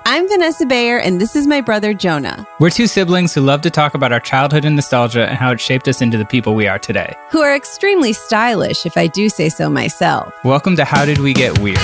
I'm Vanessa Bayer, and this is my brother, Jonah. We're two siblings who love to talk about our childhood and nostalgia and how it shaped us into the people we are today. Who are extremely stylish, if I do say so myself. Welcome to How Did We Get Weird?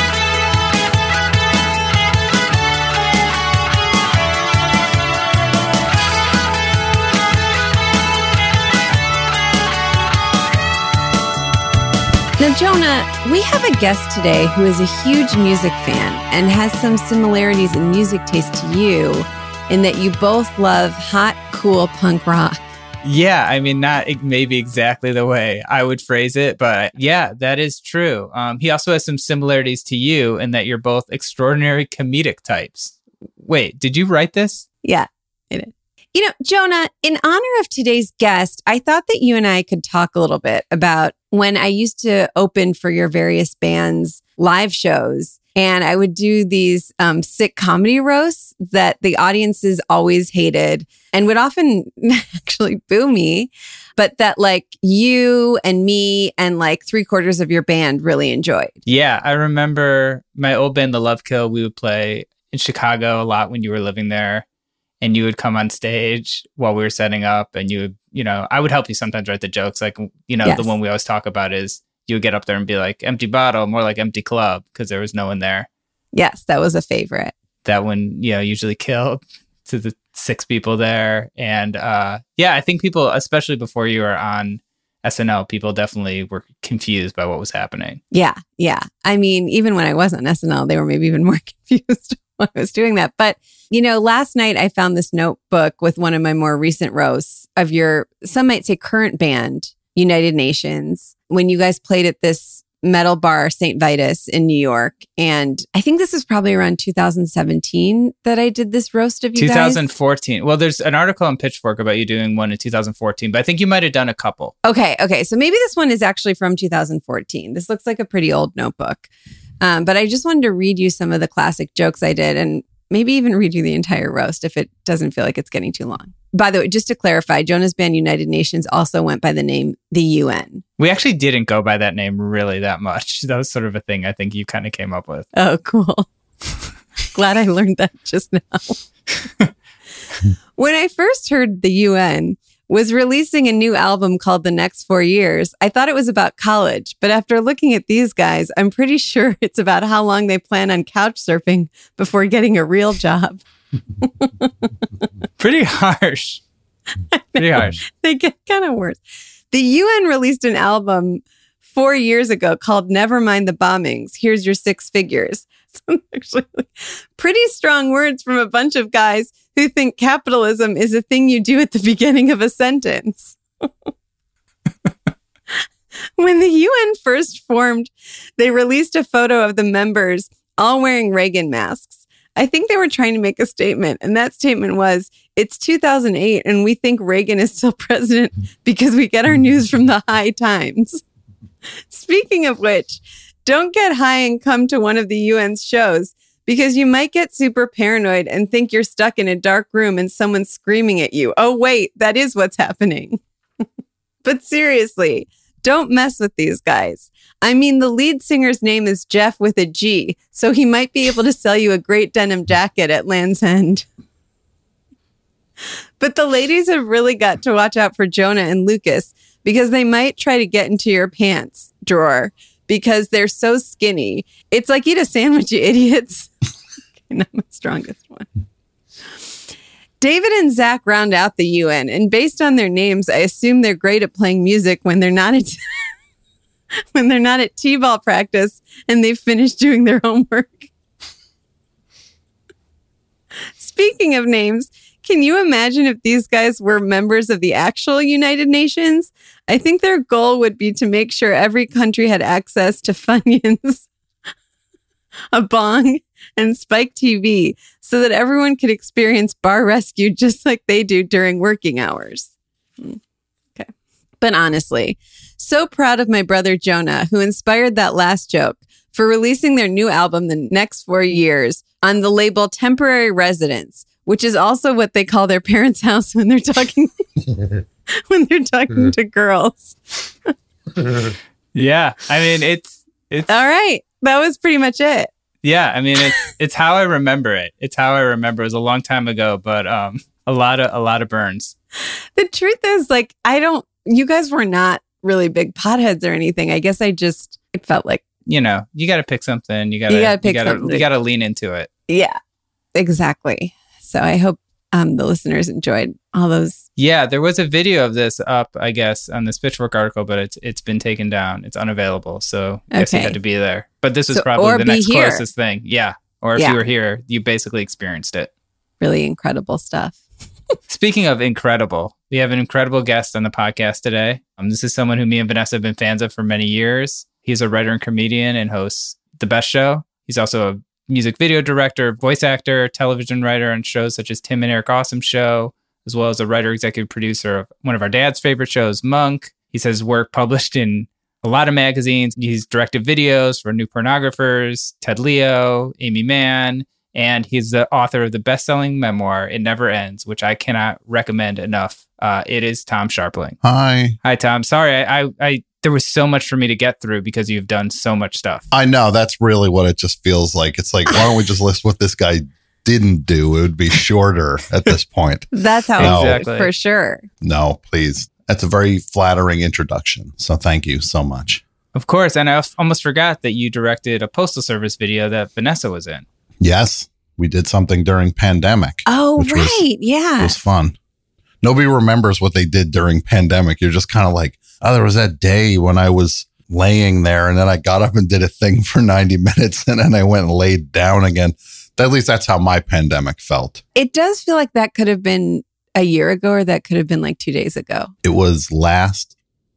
Now, Jonah, we have a guest today who is a huge music fan and has some similarities in music taste to you in that you both love hot, cool punk rock. Yeah, I mean, not maybe exactly the way I would phrase it, but yeah, that is true. He also has some similarities to you in that you're both extraordinary comedic types. Wait, did you write this? Yeah, I did. You know, Jonah, in honor of today's guest, I thought that you and I could talk a little bit about when I used to open for your various bands' live shows, and I would do these sick comedy roasts that the audiences always hated and would often actually boo me, but that like you and me and like 3/4 of your band really enjoyed. Yeah, I remember my old band, The Love Kill, we would play in Chicago a lot when you were living there. And you would come on stage while we were setting up and you would, I would help you sometimes write the jokes. Like, Yes. The one we always talk about is you would get up there and be like, empty bottle, more like empty club, because there was no one there. Yes, that was a favorite. That one, usually killed to the 6 people there. And I think people, especially before you were on SNL, people definitely were confused by what was happening. Yeah. I mean, even when I was on SNL, they were maybe even more confused when I was doing that. But, last night I found this notebook with one of my more recent roasts of your, some might say current band, United Nations, when you guys played at this metal bar, St. Vitus in New York. And I think this is probably around 2017 that I did this roast of you 2014. Well, there's an article on Pitchfork about you doing one in 2014, but I think you might have done a couple. Okay. So maybe this one is actually from 2014. This looks like a pretty old notebook. But I just wanted to read you some of the classic jokes I did and maybe even read you the entire roast if it doesn't feel like it's getting too long. By the way, just to clarify, Jonah's band United Nations also went by the name The UN. We actually didn't go by that name really that much. That was sort of a thing I think you kind of came up with. Oh, cool. Glad I learned that just now. When I first heard The UN was releasing a new album called The Next 4 Years, I thought it was about college. But after looking at these guys, I'm pretty sure it's about how long they plan on couch surfing before getting a real job. Pretty harsh. Pretty harsh. They get kind of worse. The UN released an album 4 years ago called Never Mind the Bombings. Here's Your 6 Figures. So actually, pretty strong words from a bunch of guys who think capitalism is a thing you do at the beginning of a sentence. When the UN first formed, they released a photo of the members all wearing Reagan masks. I think they were trying to make a statement, and that statement was, it's 2008 and we think Reagan is still president because we get our news from the High Times. Speaking of which, don't get high and come to one of the UN's shows because you might get super paranoid and think you're stuck in a dark room and someone's screaming at you. Oh, wait, that is what's happening. But seriously, don't mess with these guys. I mean, the lead singer's name is Jeff with a G, so he might be able to sell you a great denim jacket at Land's End. But the ladies have really got to watch out for Jonah and Lucas because they might try to get into your pants drawer because they're so skinny. It's like, eat a sandwich, you idiots. Okay, not my strongest one. David and Zach round out the UN, and based on their names, I assume they're great at playing music when they're not at when they're not at T-ball practice and they've finished doing their homework. Speaking of names, can you imagine if these guys were members of the actual United Nations? I think their goal would be to make sure every country had access to Funyuns, a bong, and Spike TV so that everyone could experience bar rescue just like they do during working hours. Okay. But honestly, so proud of my brother Jonah, who inspired that last joke, for releasing their new album The Next 4 Years on the label Temporary Residence, which is also what they call their parents' house when they're talking to girls. Yeah. I mean, it's all right. That was pretty much it. Yeah, I mean it's how I remember it. It's how I remember. It was a long time ago, but a lot of burns. The truth is, like, you guys were not really big potheads or anything. I guess it felt like, you got to pick something. You got to lean into it. Yeah, exactly. So I hope the listeners enjoyed all those. Yeah, there was a video of this up, I guess, on this Pitchfork article, but it's been taken down. It's unavailable. So I guess you had to be there. But this is probably the next closest thing. Yeah. Or if you were here, you basically experienced it. Really incredible stuff. Speaking of incredible, we have an incredible guest on the podcast today. This is someone who me and Vanessa have been fans of for many years. He's a writer and comedian and hosts The Best Show. He's also a music video director, voice actor, television writer on shows such as Tim and Eric Awesome Show, as well as a writer, executive producer of one of our dad's favorite shows, Monk. He says work published in a lot of magazines. He's directed videos for New Pornographers, Ted Leo, Amy Mann, and he's the author of the best-selling memoir, It Never Ends, which I cannot recommend enough. It is Tom Scharpling. Hi, Tom. Sorry, I there was so much for me to get through because you've done so much stuff. I know. That's really what it just feels like. It's like, why don't we just list what this guy didn't do? It would be shorter at this point. That's how exactly. For sure. No, please. That's a very flattering introduction. So thank you so much. Of course. And I almost forgot that you directed a Postal Service video that Vanessa was in. Yes. We did something during pandemic. Oh, right. Yeah. It was fun. Nobody remembers what they did during pandemic. You're just kind of like, oh, there was that day when I was laying there and then I got up and did a thing for 90 minutes and then I went and laid down again. At least that's how my pandemic felt. It does feel like that could have been a year ago or that could have been like 2 days ago. It was last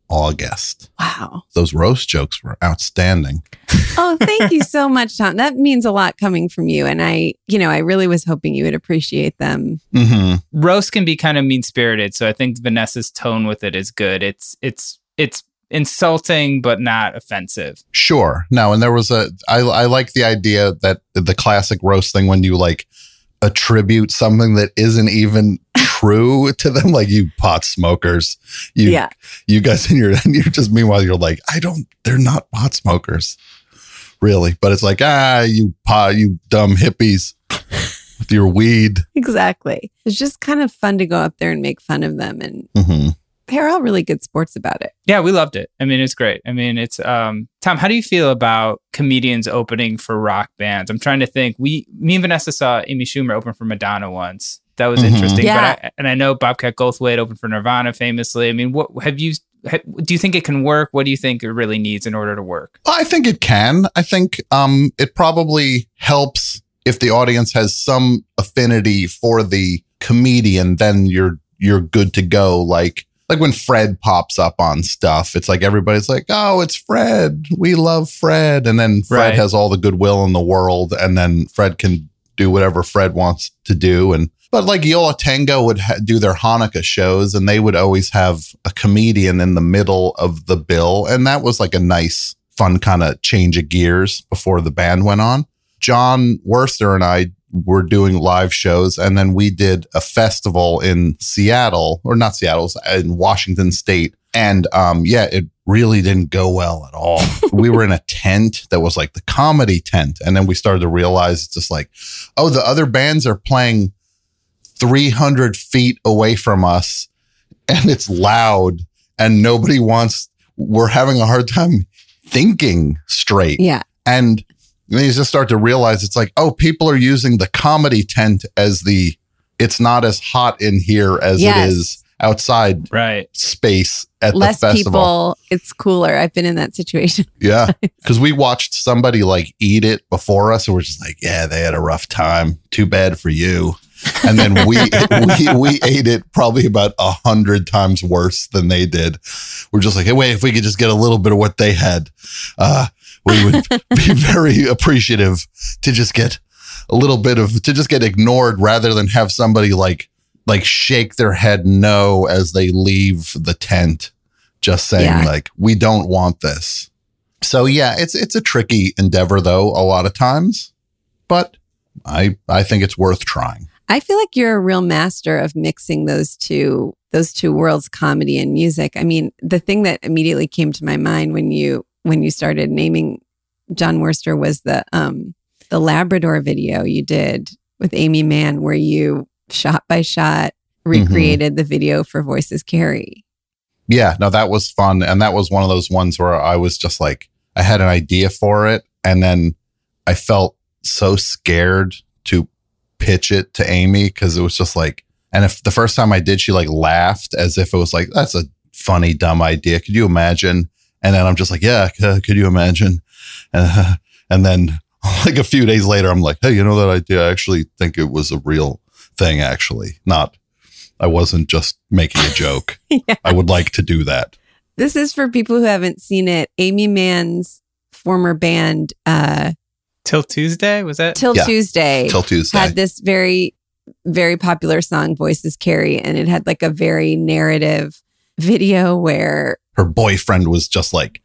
August. Wow. Those roast jokes were outstanding. Oh, thank you so much, Tom. That means a lot coming from you. And I really was hoping you would appreciate them. Mm-hmm. Roast can be kind of mean-spirited. So I think Vanessa's tone with it is good. It's insulting, but not offensive. Sure. No, and there was I like the idea that the classic roast thing when you like attribute something that isn't even true to them, like you pot smokers. You guys you're just, meanwhile, you're like, they're not pot smokers. Really. But it's like, you dumb hippies with your weed. Exactly. It's just kind of fun to go up there and make fun of them. And they're all really good sports about it. Yeah, we loved it. I mean, it's great. I mean, it's Tom, how do you feel about comedians opening for rock bands? I'm trying to think. Me and Vanessa saw Amy Schumer open for Madonna once. That was interesting. Yeah. But I know Bobcat Goldthwait opened for Nirvana famously. I mean, do you think it can work? What do you think it really needs in order to work? I think it can. I think it probably helps if the audience has some affinity for the comedian, then you're good to go. Like when Fred pops up on stuff, it's like everybody's like, oh, it's Fred. We love Fred. And then Fred has all the goodwill in the world. And then Fred can do whatever Fred wants to do. But like Yo La Tengo would do their Hanukkah shows and they would always have a comedian in the middle of the bill. And that was like a nice, fun kind of change of gears before the band went on. John Worster and I were doing live shows. And then we did a festival in Seattle, or not Seattle, in Washington State. And it really didn't go well at all. We were in a tent that was like the comedy tent. And then we started to realize it's just like, oh, the other bands are playing 300 feet away from us and it's loud and we're having a hard time thinking straight. Yeah. And then you just start to realize it's like, oh, people are using the comedy tent as it's not as hot in here as it is outside space at the festival. Less people, it's cooler. I've been in that situation. Yeah. Because we watched somebody like eat it before us and we're just like, yeah, they had a rough time. Too bad for you. And then we ate it probably about 100 times worse than they did. We're just like, hey, wait, if we could just get a little bit of what they had, we would be very appreciative to just get a little bit to just get ignored rather than have somebody like shake their head no as they leave the tent, just saying like, we don't want this. So yeah, it's a tricky endeavor though, a lot of times, but I think it's worth trying. I feel like you're a real master of mixing those two worlds, comedy and music. I mean, the thing that immediately came to my mind when you started naming John Worster was the the Labrador video you did with Amy Mann, where you shot by shot recreated the video for Voices Carry. Yeah, no, that was fun. And that was one of those ones where I was just like, I had an idea for it. And then I felt so scared to pitch it to Amy because it was just like, and if the first time I did, she like laughed as if it was like, that's a funny, dumb idea. Could you imagine? And then I'm just like, yeah, could you imagine? And then like a few days later, I'm like, hey, you know that idea? I actually think it was a real thing, actually. I wasn't just making a joke. Yeah. I would like to do that. This is for people who haven't seen it. Amy Mann's former band, Till Tuesday, was that? Till Tuesday, had this very, very popular song, Voices Carry, and it had like a very narrative video where her boyfriend was just like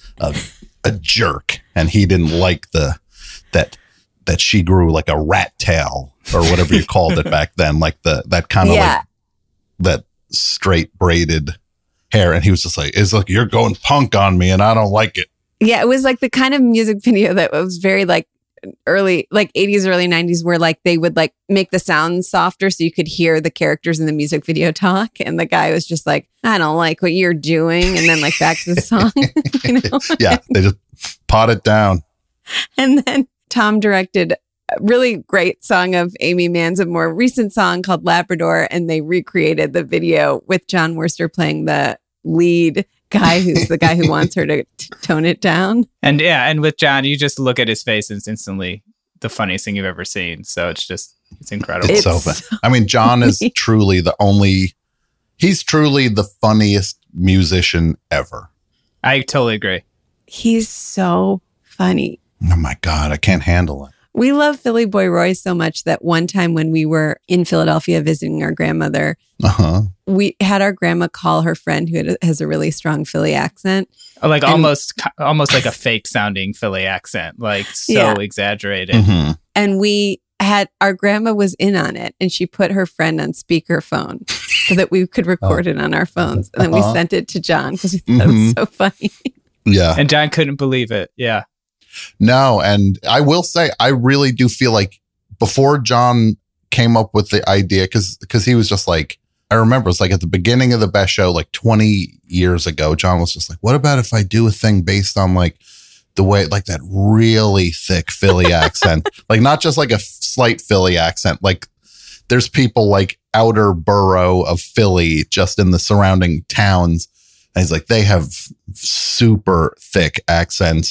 a jerk, and he didn't like that she grew like a rat tail or whatever you called it back then, like that kind of like that straight braided hair, and he was just like, it's like, you're going punk on me and I don't like it. Yeah, it was like the kind of music video that was very like early, like 80s, early 90s, where like they would like make the sound softer so you could hear the characters in the music video talk. And the guy was just like, I don't like what you're doing. And then like back to the song, you know? Yeah, they just pot it down. And then Tom directed a really great song of Amy Mann's, a more recent song called Labrador. And they recreated the video with John Worster playing the lead guy who's the guy who wants her to tone it down. And yeah, and with John, you just look at his face and it's instantly the funniest thing you've ever seen. So it's incredible. It's so fun. I mean, John is truly he's truly the funniest musician ever. I totally agree. He's so funny. Oh my God, I can't handle it. We love Philly Boy Roy so much that one time when we were in Philadelphia visiting our grandmother, we had our grandma call her friend who has a really strong Philly accent. Like almost like a fake sounding Philly accent, like so exaggerated. Mm-hmm. And our grandma was in on it, and she put her friend on speakerphone so that we could record it on our phones. And then we sent it to John because we thought it was so funny. Yeah. And John couldn't believe it. Yeah. No, and I will say, I really do feel like before John came up with the idea, because he was just like, I remember it's like at the beginning of the Best Show, like 20 years ago, John was just like, what about if I do a thing based on like the way, like that really thick Philly accent, like not just like a slight Philly accent, like there's people like outer borough of Philly just in the surrounding towns. And he's like, they have super thick accents.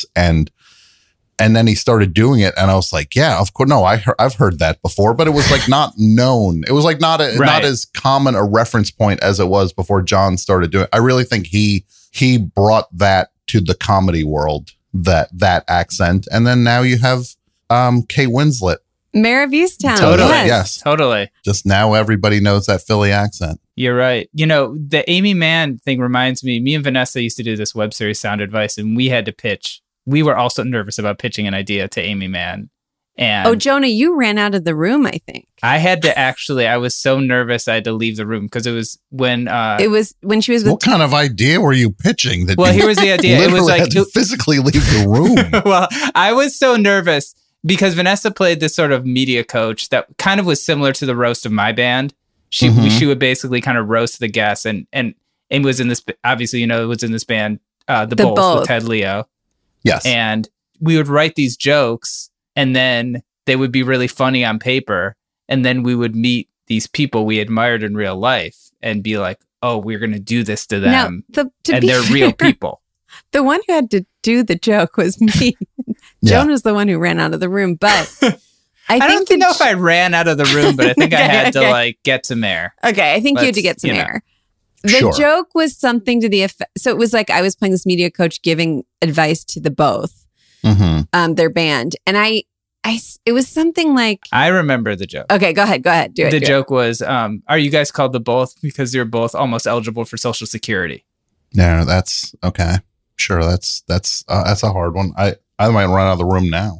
And then he started doing it, and I was like, "Yeah, of course. No, I've heard that before, but it was like not known. It was like not as common a reference point as it was before John started doing it. I really think he brought that to the comedy world, that accent, and then now you have Kate Winslet, Mayor of Easttown. Totally, yes, totally. Just now everybody knows that Philly accent. You're right. You know, the Amy Mann thing reminds me. Me and Vanessa used to do this web series, Sound Advice, and we had to pitch. We were also nervous about pitching an idea to Amy Mann. And Jonah, you ran out of the room, I think. I had to I was so nervous I had to leave the room because it was when she was with What kind of idea were you pitching? Here was the idea. It was like had to physically leave the room. Well, I was so nervous because Vanessa played this sort of media coach that kind of was similar to the roast of my band. She would basically kind of roast the guests and was in this, obviously, it was in this band, The Both with Ted Leo. Yes. And we would write these jokes and then they would be really funny on paper. And then we would meet these people we admired in real life and be like, oh, we're going to do this to them. Now, and they're real people. The one who had to do the joke was me. Joan was the one who ran out of the room. But I don't know if I ran out of the room, but I think I had to like get some air. Okay. I think you had to get some air. The joke was something to the effect. So it was like I was playing this media coach giving advice to the Both, their band. And it was something like. I remember the joke. Okay, go ahead. Do it. The joke was, are you guys called the Both because you're both almost eligible for Social Security? No, that's okay. Sure. That's a hard one. I might run out of the room now.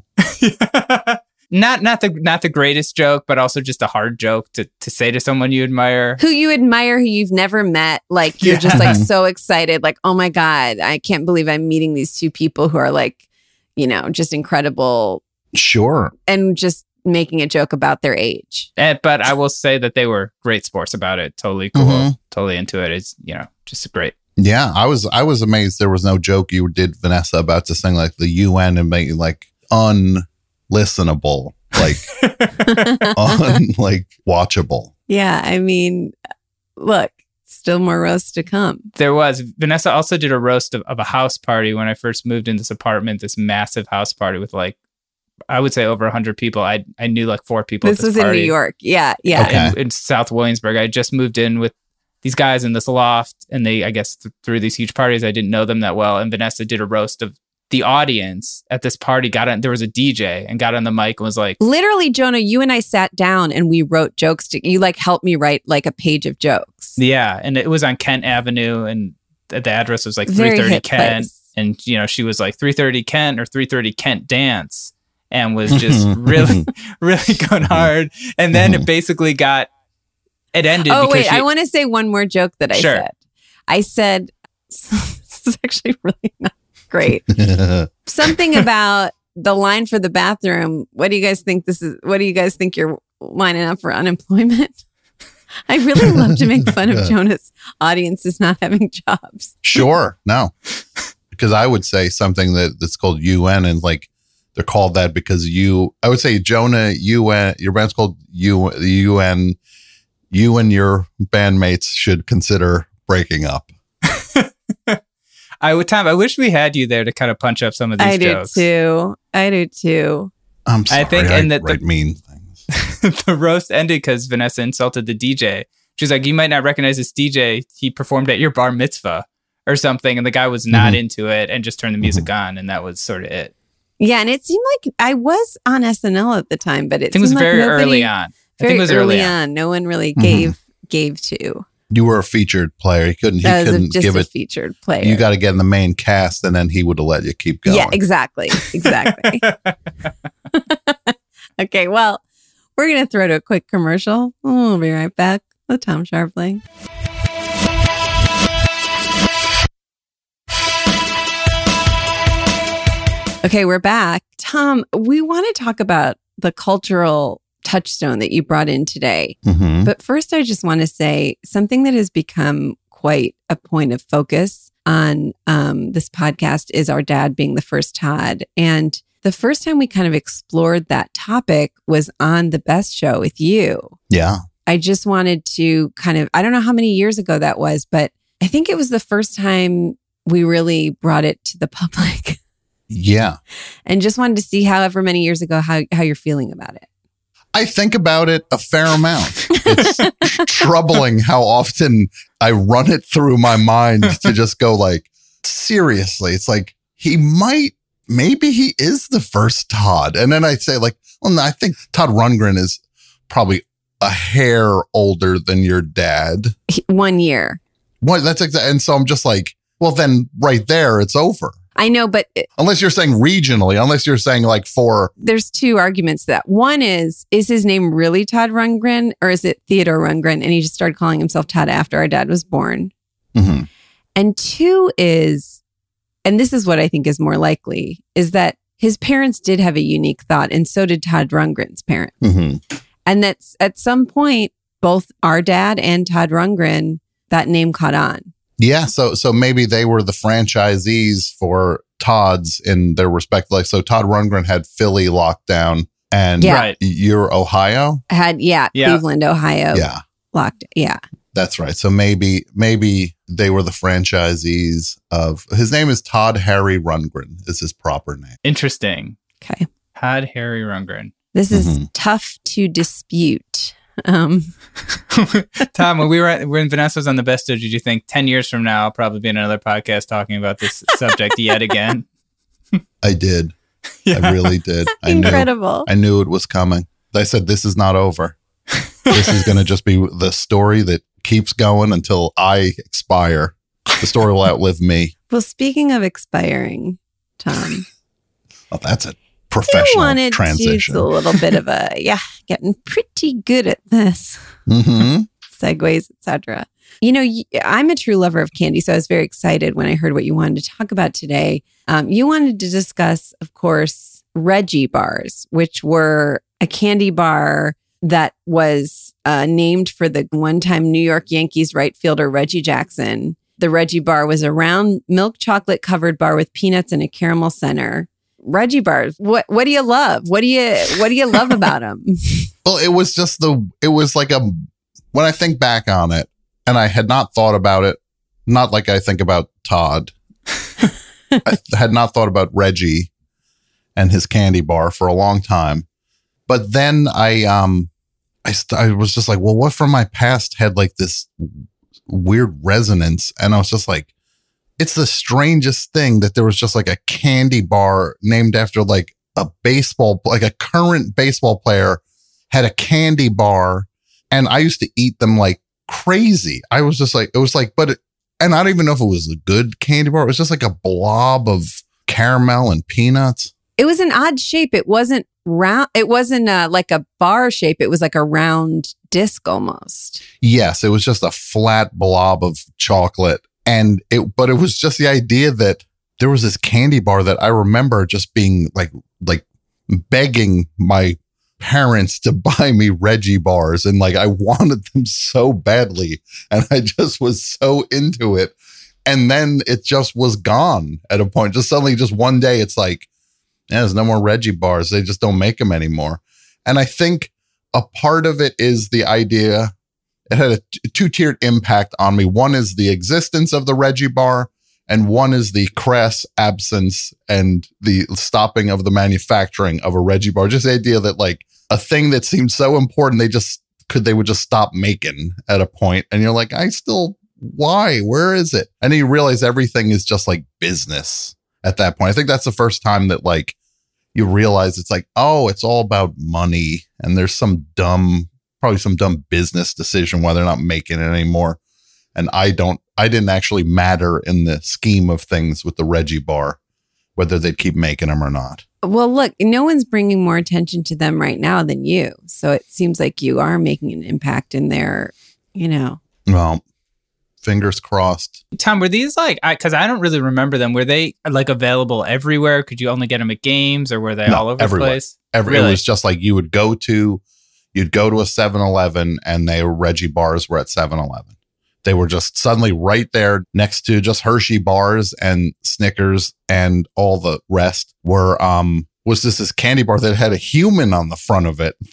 Not the greatest joke, but also just a hard joke to say to someone you admire. Who you admire, who you've never met. Like, you're just like so excited. Like, oh my God, I can't believe I'm meeting these two people who are like, just incredible Sure. and just making a joke about their age. But I will say that they were great sports about it. Totally cool. Mhm. Totally into it. It's, just great. Yeah, I was amazed there was no joke you did, Vanessa, about to sing like the UN and make it like unlistenable, like like watchable. Yeah, I mean, look, still more roasts to come. There was. Vanessa also did a roast of a house party when I first moved in this apartment, this massive house party with like, I would say over 100 people. I knew like 4 people. This at this was party. in New York. Yeah. Okay. In South Williamsburg. I just moved in with these guys in this loft, and they, I guess, through these huge parties, I didn't know them that well. And Vanessa did a roast of the audience at this party. There was a DJ and got on the mic and was like, Literally, Jonah, you and I sat down and we wrote jokes. You like helped me write like a page of jokes. yeah. And it was on Kent Avenue, and the address was like Very 330 hip Kent. place. And, she was like 330 Kent or 330 Kent dance, and was just really, really going hard. And then it basically it ended. Oh, because wait, I want to say one more joke that I Sure. said. I said, this is actually really not great. Something about the line for the bathroom. What do you guys think what do you guys think you're lining up for unemployment? I really love to make fun of Jonah's audiences not having jobs. Sure. No. Because I would say something that's called UN, and like they're called that because I would say Jonah, UN, your band's called UN. You and your bandmates should consider breaking up. I wish we had you there to kind of punch up some of these jokes. I do too. I'm sorry. I think, and that write mean things. The roast ended because Vanessa insulted the DJ. She's like, you might not recognize this DJ. He performed at your bar mitzvah or something. And the guy was not into it and just turned the music on. And that was sort of it. Yeah. And it seemed like I was on SNL at the time, but I think it was very early on. I think it was early on. No one really gave to. You were a featured player. He couldn't Just give a it. featured player. You got to get in the main cast, and then he would have let you keep going. Yeah, exactly. Okay, well, we're going to throw to a quick commercial. We'll be right back with Tom Scharpling. Okay, we're back. Tom, we want to talk about the cultural touchstone that you brought in today. Mhm. But first, I just want to say something that has become quite a point of focus on this podcast is our dad being the first Todd. And the first time we kind of explored that topic was on The Best Show with you. Yeah. I just wanted to I don't know how many years ago that was, but I think it was the first time we really brought it to the public. Yeah. And just wanted to see however many years ago, how you're feeling about it. I think about it a fair amount. It's troubling how often I run it through my mind to just go like, seriously, it's like maybe he is the first Todd. And then I say like, well, no, I think Todd Rundgren is probably a hair older than your dad. 1 year. What? That's exactly. And so I'm just like, well, then right there, it's over. I know, but Unless you're saying regionally, unless you're saying like there's two arguments to that. One is his name really Todd Rundgren, or is it Theodore Rundgren? And he just started calling himself Todd after our dad was born. Mm-hmm. And two is, and this is what I think is more likely, is that his parents did have a unique thought, and so did Todd Rundgren's parents. Mm-hmm. And that's at some point, both our dad and Todd Rundgren, that name caught on. Yeah, so maybe they were the franchisees for Todd's in their respect. Like, so Todd Rundgren had Philly locked down, and Right. you're Ohio. Cleveland, Ohio. Yeah, Locked. Yeah. that's right. So maybe they were the franchisees of. His name is Todd Harry Rundgren. Is his proper name? Interesting. Okay. Todd Harry Rundgren. This is Mhm. tough to dispute. Tom, when Vanessa was on The Best Show, did you think 10 years from now I'll probably be in another podcast talking about this subject yet again? I did. Yeah. I really did. Incredible. I knew it was coming. I said, this is not over. This is going to just be the story that keeps going until I expire. The story will outlive me. Well, speaking of expiring, Tom, Oh, that's a I professional wanted transition. to do a little bit of getting pretty good at this. Mm-hmm. Segues, etc. You know, I'm a true lover of candy, so I was very excited when I heard what you wanted to talk about today. You wanted to discuss, of course, Reggie bars, which were a candy bar that was named for the one-time New York Yankees right fielder Reggie Jackson. The Reggie bar was a round milk chocolate covered bar with peanuts and a caramel center. Reggie bars. What do you love? What do you love about them? Well, it was like when I think back on it, and I had not thought about it, not like I think about Todd. I had not thought about Reggie and his candy bar for a long time. But then I was just like, well, what from my past had like this weird resonance? And I was just like, it's the strangest thing that there was just like a candy bar named after like a current baseball player had a candy bar. And I used to eat them like crazy. I was just like, and I don't even know if it was a good candy bar. It was just like a blob of caramel and peanuts. It was an odd shape. It wasn't round. It wasn't like a bar shape. It was like a round disc almost. Yes, it was just a flat blob of chocolate. But it was just the idea that there was this candy bar that I remember just being like begging my parents to buy me Reggie bars. And like, I wanted them so badly. And I just was so into it. And then it just was gone at a point. Just suddenly, just one day, it's like, yeah, there's no more Reggie bars. They just don't make them anymore. And I think a part of it is the idea. It had a two-tiered impact on me. One is the existence of the Reggie bar, and one is the crass absence and the stopping of the manufacturing of a Reggie bar. Just the idea that like a thing that seemed so important, they would just stop making at a point. And you're like, why? Where is it? And you realize everything is just like business at that point. I think that's the first time that like you realize it's like, oh, it's all about money. And there's probably some dumb business decision why they're not making it anymore. And I didn't actually matter in the scheme of things with the Reggie bar, whether they'd keep making them or not. Well, look, no one's bringing more attention to them right now than you. So it seems like you are making an impact in their, Well, fingers crossed. Tom, were these like, because I don't really remember them, were they like available everywhere? Could you only get them at games, or were they all over the place? Really? It was just like you'd go to a 7-Eleven and Reggie bars were at 7-Eleven. They were just suddenly right there next to just Hershey bars and Snickers, and all the rest were was this candy bar that had a human on the front of it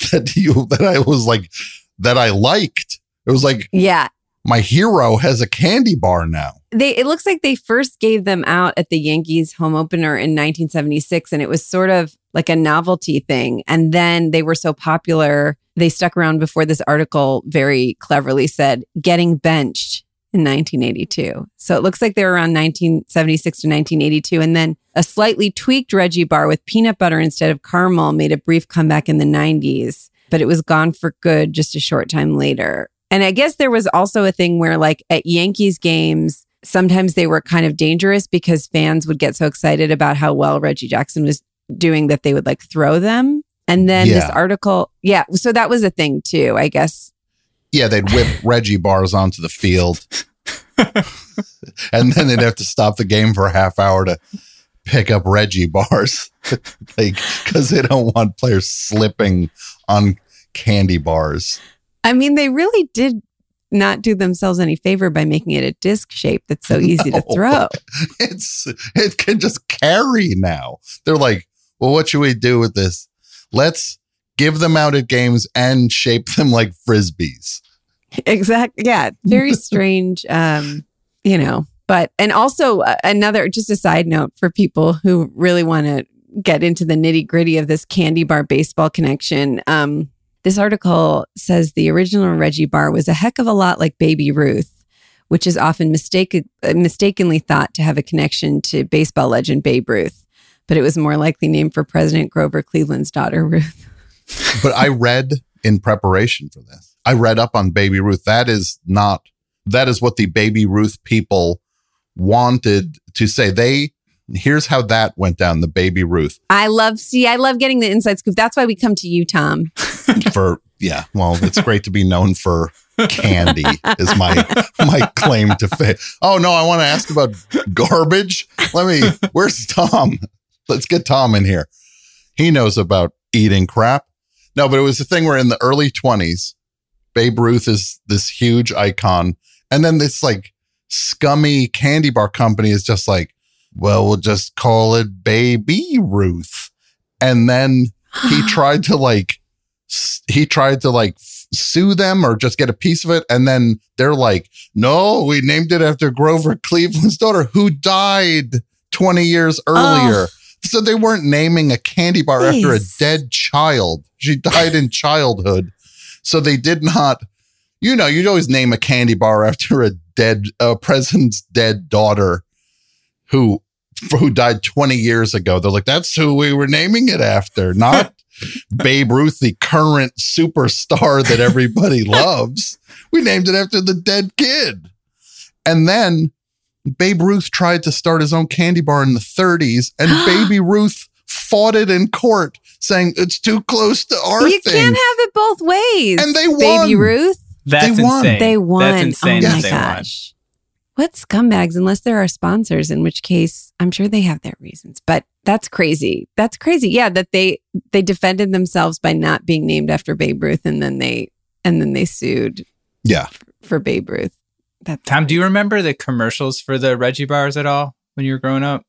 that I liked. It was like, yeah, my hero has a candy bar now. It looks like they first gave them out at the Yankees home opener in 1976, and it was sort of like a novelty thing. And then they were so popular, they stuck around before this article very cleverly said, getting benched in 1982. So it looks like they were around 1976 to 1982. And then a slightly tweaked Reggie bar with peanut butter instead of caramel made a brief comeback in the 90s, but it was gone for good just a short time later. And I guess there was also a thing where like at Yankees games, sometimes they were kind of dangerous because fans would get so excited about how well Reggie Jackson was doing that they would like throw them. And then this article, so that was a thing too, I guess. Yeah, they'd whip Reggie bars onto the field. And then they'd have to stop the game for a half hour to pick up Reggie bars. Because they don't want players slipping on candy bars. I mean, they really did not do themselves any favor by making it a disc shape that's so easy to throw. It can just carry now. They're like, well, what should we do with this? Let's give them out at games and shape them like Frisbees. Exactly. Yeah. Very strange, but, and also just a side note for people who really want to get into the nitty gritty of this candy bar baseball connection. This article says the original Reggie bar was a heck of a lot like Baby Ruth, which is often mistakenly thought to have a connection to baseball legend Babe Ruth, but it was more likely named for President Grover Cleveland's daughter, Ruth. But I read in preparation for this, I read up on Baby Ruth. That is what the Baby Ruth people wanted to say. Here's how that went down, the Baby Ruth. I love getting the inside scoop. That's why we come to you, Tom. It's great to be known for candy is my claim to fame. Oh no, I want to ask about garbage. Where's Tom? Let's get Tom in here. He knows about eating crap. No, but it was the thing where in the early 20s, Babe Ruth is this huge icon. And then this like scummy candy bar company is just like, well, we'll just call it Baby Ruth. And then he tried to sue them or just get a piece of it. And then they're like, no, we named it after Grover Cleveland's daughter who died 20 years earlier. So they weren't naming a candy bar after a dead child. She died in childhood. So they did not, you'd always name a candy bar after a president's dead daughter who died 20 years ago. They're like, that's who we were naming it after, not Babe Ruth, the current superstar that everybody loves. We named it after the dead kid. And then Babe Ruth tried to start his own candy bar in the 30s, and Baby Ruth fought it in court, saying it's too close to our thing. You can't have it both ways. And they won. Baby Ruth. That's They won. insane. They won. That's insane. Oh that my they gosh. What scumbags, unless there are sponsors, in which case I'm sure they have their reasons. But that's crazy. That's crazy. Yeah, that they defended themselves by not being named after Babe Ruth, and then they sued Yeah. for Babe Ruth. That's Tom, do you remember the commercials for the Reggie bars at all when you were growing up?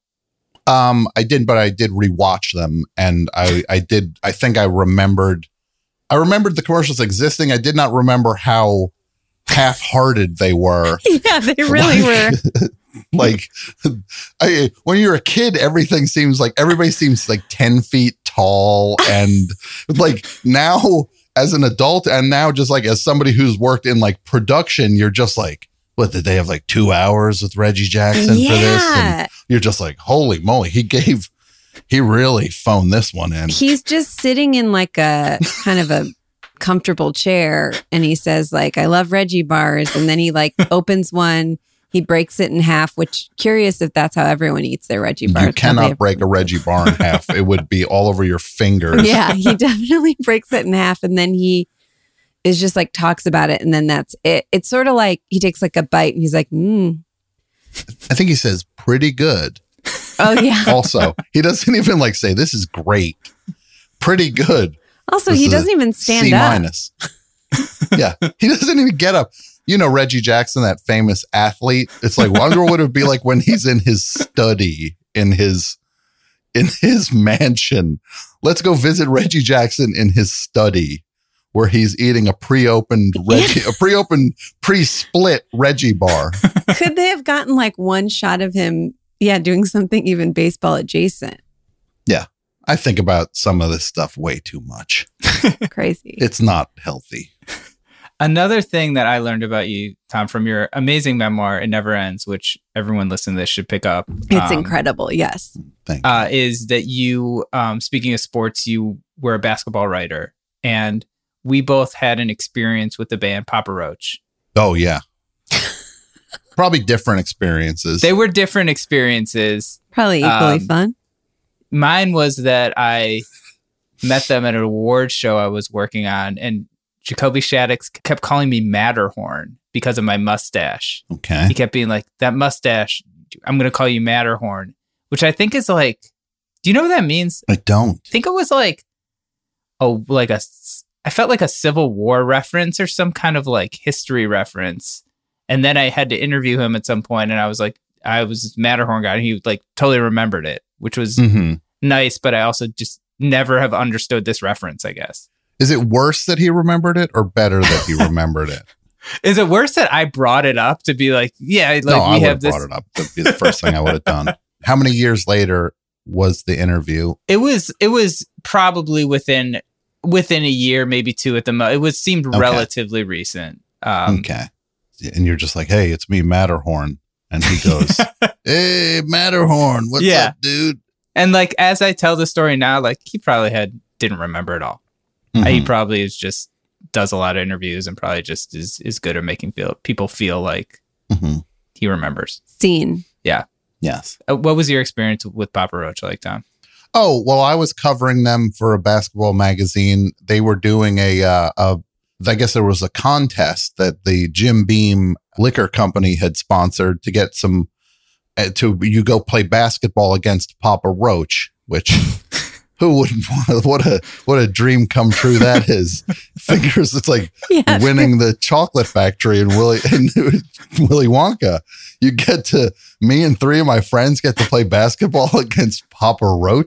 I didn't, but I did rewatch them, and I think I remembered the commercials existing. I did not remember how half-hearted they were. Yeah, they really were. Like, when you're a kid, everybody seems like 10 feet tall, and like now as an adult, and now just like as somebody who's worked in like production, you're just like, what, did they have like 2 hours with Reggie Jackson for this? And you're just like, holy moly, he really phoned this one in. He's just sitting in like a kind of a comfortable chair, and he says like, I love Reggie bars. And then he like opens one, he breaks it in half, which curious if that's how everyone eats their Reggie bars. You cannot break a Reggie bar in half. It would be all over your fingers. Yeah, he definitely breaks it in half, and then he is just like talks about it, and then that's it. It's sort of like he takes like a bite and he's like, I think he says pretty good. Oh yeah. Also, he doesn't even like say this is great. Pretty good. Also, This he is doesn't even stand C-. up. Yeah, he doesn't even get up. You know Reggie Jackson, that famous athlete. It's like, wonder what it would be like when he's in his study in his mansion. Let's go visit Reggie Jackson in his study, where he's eating a pre-split Reggie bar. Could they have gotten like one shot of him, doing something even baseball adjacent? Yeah, I think about some of this stuff way too much. Crazy. It's not healthy. Another thing that I learned about you, Tom, from your amazing memoir, It Never Ends, which everyone listening to this should pick up. It's incredible. Yes. Thank you. Is that you, speaking of sports, you were a basketball writer, and we both had an experience with the band Papa Roach. Oh, yeah. Probably different experiences. They were different experiences. Probably equally fun. Mine was that I met them at an award show I was working on, and Jacoby Shaddix kept calling me Matterhorn because of my mustache. Okay. He kept being like, that mustache, I'm going to call you Matterhorn, which I think is like, do you know what that means? I don't. I think it was like, I felt like a Civil War reference or some kind of like history reference. And then I had to interview him at some point, and I was like, I was this Matterhorn guy, and he like totally remembered it, which was nice, but I also just never have understood this reference, I guess. Is it worse that he remembered it or better that he remembered it? Is it worse that I brought it up to be like, yeah, like No, I we would have have this? brought it up. That'd be the first thing I would have done. How many years later was the interview? It was probably within a year, maybe two at the most. It seemed relatively recent. Okay. And you're just like, hey, it's me, Matterhorn. And he goes, hey, Matterhorn, what's up, dude? And like, as I tell the story now, like he probably didn't remember it all. He probably does a lot of interviews and probably just is good at making people feel like he remembers. Seen. Yeah. Yes. What was your experience with Papa Roach like, Tom? Oh, well, I was covering them for a basketball magazine. They were doing I guess there was a contest that the Jim Beam Liquor Company had sponsored to get you go play basketball against Papa Roach, which Who wouldn't want what a dream come true that is. Figures it's like winning the chocolate factory in Willy Wonka. You get to, me and 3 of my friends get to play basketball against Papa Roach.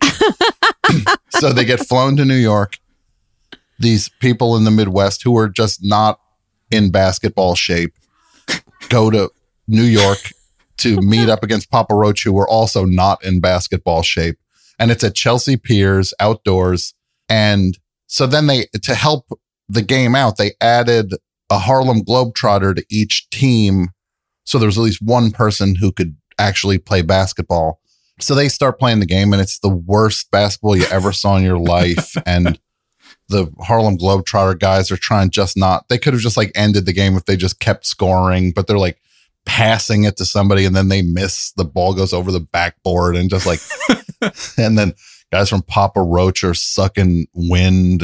So they get flown to New York. These people in the Midwest who are just not in basketball shape go to New York to meet up against Papa Roach, who were also not in basketball shape. And it's at Chelsea Piers outdoors. And so then to help the game out, they added a Harlem Globetrotter to each team. So there was at least one person who could actually play basketball. So they start playing the game, and it's the worst basketball you ever saw in your life. And the Harlem Globetrotter guys are trying they could have just like ended the game if they just kept scoring, but they're like passing it to somebody and then they miss, the ball goes over the backboard and just like, and then guys from Papa Roach are sucking wind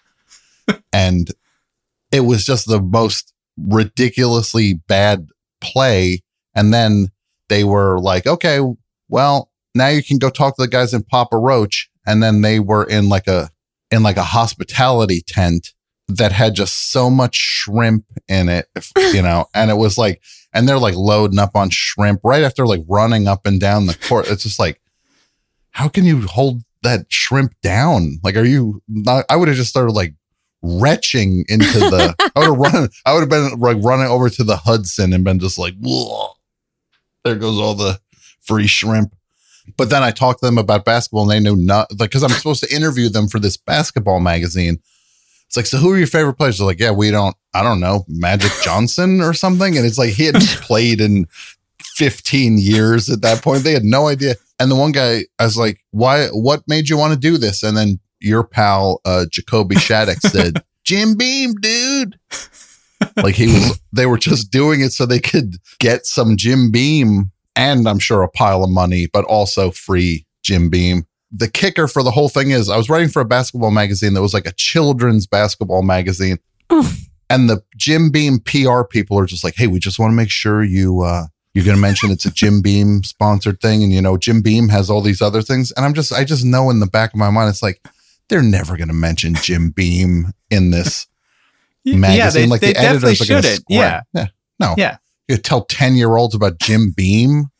and it was just the most ridiculously bad play. And then they were like, okay, well, now you can go talk to the guys in Papa Roach. And then they were in like a hospitality tent that had just so much shrimp in it, and it was like, and they're like loading up on shrimp right after like running up and down the court. It's just like, how can you hold that shrimp down? Like, are you not? I would have just started like retching into the, I would have been like running over to the Hudson and been just like, whoa, there goes all the free shrimp. But then I talked to them about basketball and they knew not, like, because I'm supposed to interview them for this basketball magazine. It's like, so who are your favorite players? They're like, yeah, I don't know, Magic Johnson or something. And it's like, he hadn't played in 15 years at that point. They had no idea. And the one guy, I was like, what made you want to do this? And then your pal, Jacoby Shaddix said, Jim Beam, dude. Like they were just doing it so they could get some Jim Beam and I'm sure a pile of money, but also free Jim Beam. The kicker for the whole thing is I was writing for a basketball magazine that was like a children's basketball magazine. And the Jim Beam PR people are just like, hey, we just want to make sure you're going to mention it's a Jim Beam sponsored thing. And, Jim Beam has all these other things. And I just know in the back of my mind, it's like, they're never going to mention Jim Beam in this magazine. Yeah, they the definitely editors are going to shouldn't. square. Yeah. No. Yeah. You tell 10-year-olds about Jim Beam.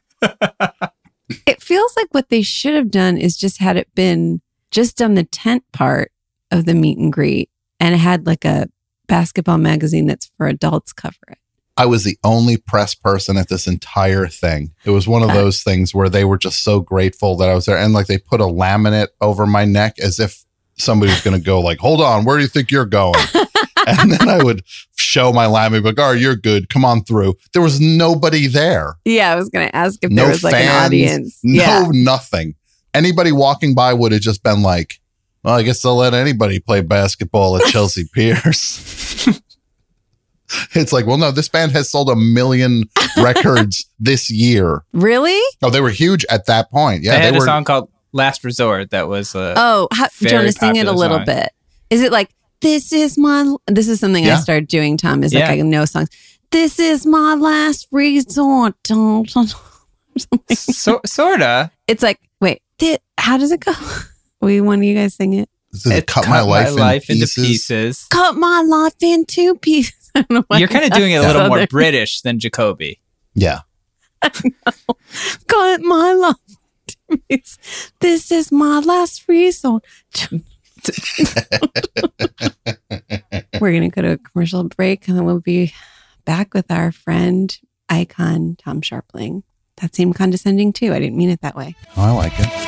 It feels like what they should have done is just had it been just done the tent part of the meet and greet and had like a basketball magazine that's for adults cover it. I was the only press person at this entire thing. It was one of those things where they were just so grateful that I was there. And like they put a laminate over my neck as if somebody was going to go like, hold on, where do you think you're going? And then I would show my laminate, like, oh, you're good. Come on through. There was nobody there. Yeah, I was going to ask if there was like an audience. Nothing. Anybody walking by would have just been like, well, I guess they'll let anybody play basketball at Chelsea Piers. It's like, well, no, this band has sold 1 million records this year. Really? Oh, they were huge at that point. Yeah, they had a song called Last Resort that was do you want to sing it a little bit? Is it like, this is something I started doing, Tom, is like I know songs. This is my last resort. Sort of. It's like, wait, how does it go? One of you guys sing it? Cut my life into pieces. Cut my life into pieces. You're kind of doing it a little more British than Jacoby. Yeah. Cut my life into pieces. This is my last resort. We're going to go to a commercial break and then we'll be back with our friend, icon, Tom Scharpling. That seemed condescending too. I didn't mean it that way. Oh, I like it.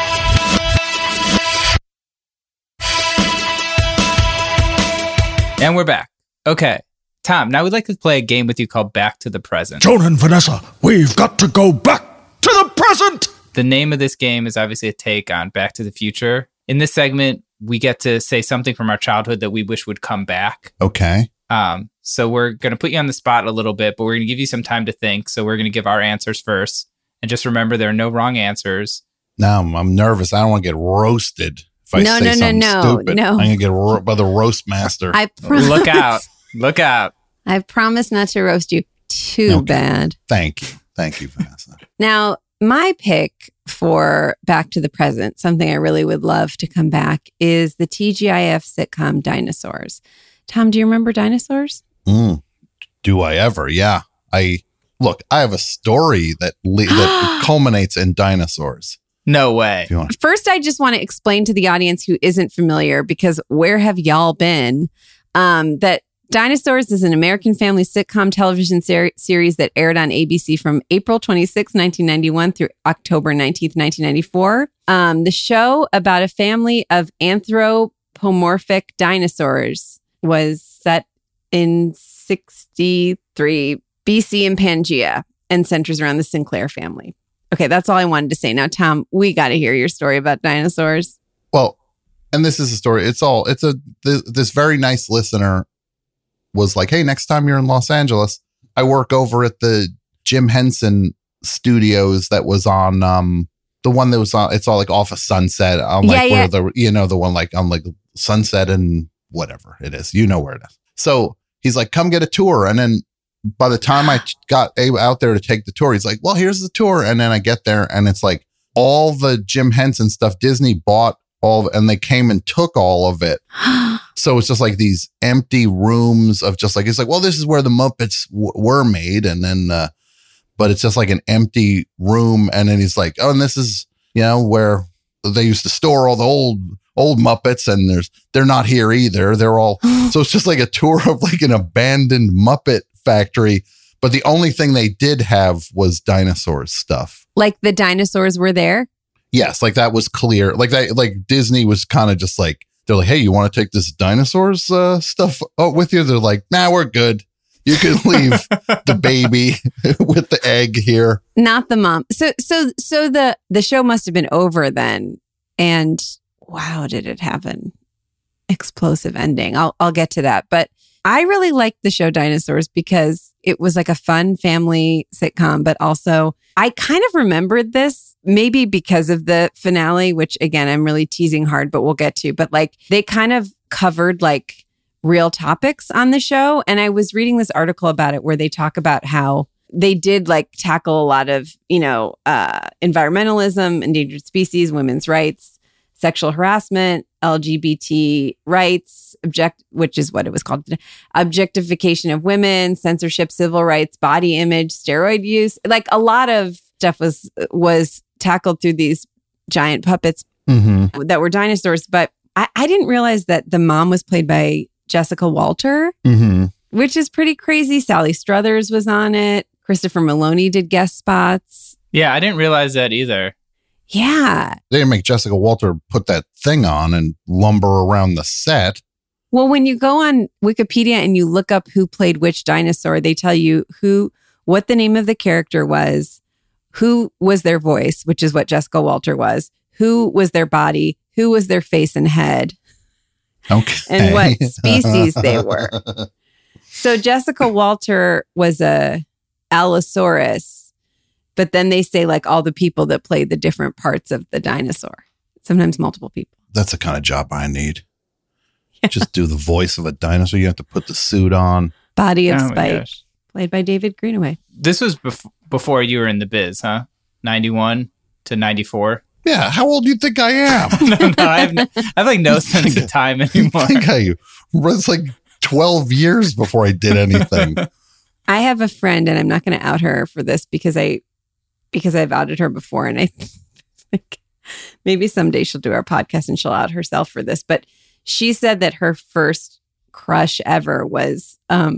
And we're back. Okay. Tom, now we'd like to play a game with you called Back to the Present. Joan and Vanessa, we've got to go back to the present. The name of this game is obviously a take on Back to the Future. In this segment, we get to say something from our childhood that we wish would come back. Okay. So we're going to put you on the spot a little bit, but we're going to give you some time to think. So we're going to give our answers first. And just remember, there are no wrong answers. No, I'm nervous. I don't want to get roasted. If I say something stupid, I'm going to get by the roast master. I promise. Look out. Look out. I promise not to roast you too bad. Thank you, Vanessa. Now, my pick for Back to the Present, something I really would love to come back, is the TGIF sitcom Dinosaurs. Tom, do you remember Dinosaurs? Do I ever? Yeah. I have a story that culminates in Dinosaurs. No way. First, I just want to explain to the audience who isn't familiar, because where have y'all been? That Dinosaurs is an American family sitcom television series that aired on ABC from April 26, 1991 through October 19th, 1994. The show about a family of anthropomorphic dinosaurs was set in 63 BC in Pangaea and centers around the Sinclair family. Okay, that's all I wanted to say. Now, Tom, we got to hear your story about dinosaurs. Well, and this is a story. This very nice listener was like, hey, next time you're in Los Angeles, I work over at the Jim Henson Studios that was on the one that was on, it's all like off of Sunset. Where the one like on like Sunset and whatever it is, where it is. So he's like, come get a tour. And then by the time I got out there to take the tour, he's like, well, here's the tour. And then I get there and it's like all the Jim Henson stuff Disney bought and they came and took all of it. So it's just like these empty rooms of just like, it's like, well, this is where the Muppets were made. And then, but it's just like an empty room. And then he's like, oh, and this is, where they used to store all the old Muppets, and they're not here either. They're all, so it's just like a tour of like an abandoned Muppet factory. But the only thing they did have was dinosaurs stuff. Like the dinosaurs were there? Yes, like that was clear. Like that, like Disney was kind of just like, they're like, hey, you want to take this dinosaurs stuff with you? They're like, nah, we're good. You can leave the baby with the egg here. Not the mom. So the show must have been over then. And wow, did it have an explosive ending? I'll get to that. But I really liked the show Dinosaurs because it was like a fun family sitcom, but also I kind of remembered this maybe because of the finale, which again, I'm really teasing hard, but we'll get to. But like they kind of covered like real topics on the show. And I was reading this article about it where they talk about how they did like tackle a lot of, environmentalism, endangered species, women's rights, sexual harassment, LGBT rights, which is what it was called, objectification of women, censorship, civil rights, body image, steroid use. Like a lot of stuff was tackled through these giant puppets that were dinosaurs. But I didn't realize that the mom was played by Jessica Walter, which is pretty crazy. Sally Struthers was on it. Christopher Maloney did guest spots. Yeah, I didn't realize that either. Yeah. They didn't make Jessica Walter put that thing on and lumber around the set. Well, when you go on Wikipedia and you look up who played which dinosaur, they tell you what the name of the character was, who was their voice, which is what Jessica Walter was, who was their body, who was their face and head, and what species they were. So Jessica Walter was a Allosaurus. But then they say like all the people that played the different parts of the dinosaur, sometimes multiple people. That's the kind of job I need. Yeah. Just do the voice of a dinosaur. You have to put the suit on. Body of Spike, played by David Greenaway. This was before you were in the biz, huh? 91 to 94. Yeah. How old do you think I am? No, I have like no sense of time anymore. It's like 12 years before I did anything. I have a friend, and I'm not going to out her for this because I've outed her before, and I think maybe someday she'll do our podcast and she'll out herself for this. But she said that her first crush ever was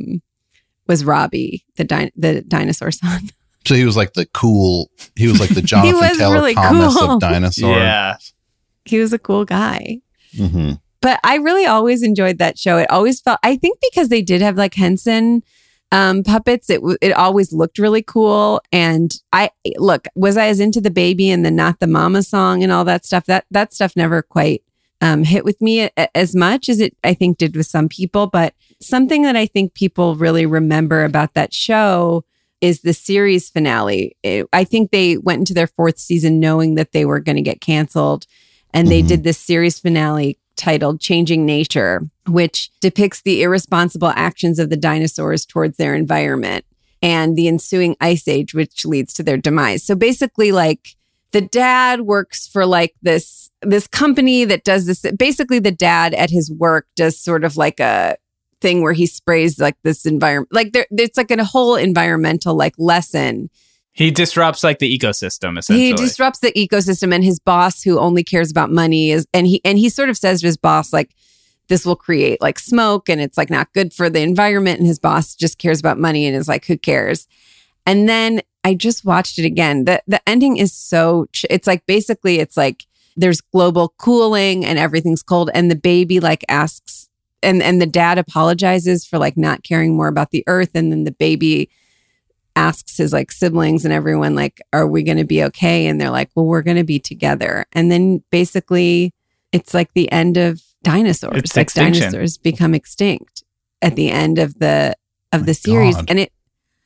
Robbie, the dinosaur son. So he was like the Jonathan Taylor really Thomas of dinosaurs. Yeah, he was a cool guy. Mm-hmm. But I really always enjoyed that show. It always felt, I think, because they did have like Henson puppets, it always looked really cool. And was I as into the baby and the Not the Mama song and all that stuff? That stuff never quite hit with me as much as it, I think, did with some people. But something that I think people really remember about that show is the series finale. I think they went into their fourth season knowing that they were going to get canceled. And they did this series finale titled Changing Nature, which depicts the irresponsible actions of the dinosaurs towards their environment and the ensuing ice age, which leads to their demise. So basically, like, the dad works for like this company that does this. Basically, the dad at his work does sort of like a thing where he sprays like this environment, like it's like a whole environmental like lesson. He disrupts like the ecosystem, essentially. He disrupts the ecosystem, and his boss, who only cares about money, and he sort of says to his boss, like, this will create like smoke and it's like not good for the environment. And his boss just cares about money and is like, who cares? And then I just watched it again. The ending is so, it's like, basically it's like there's global cooling and everything's cold. And the baby like asks, and the dad apologizes for like not caring more about the earth. And then the baby asks his like siblings and everyone like, are we going to be okay? And they're like, well, we're going to be together. And then basically it's like the end of dinosaurs. It's like extinction. Dinosaurs become extinct at the end of the series. God. And it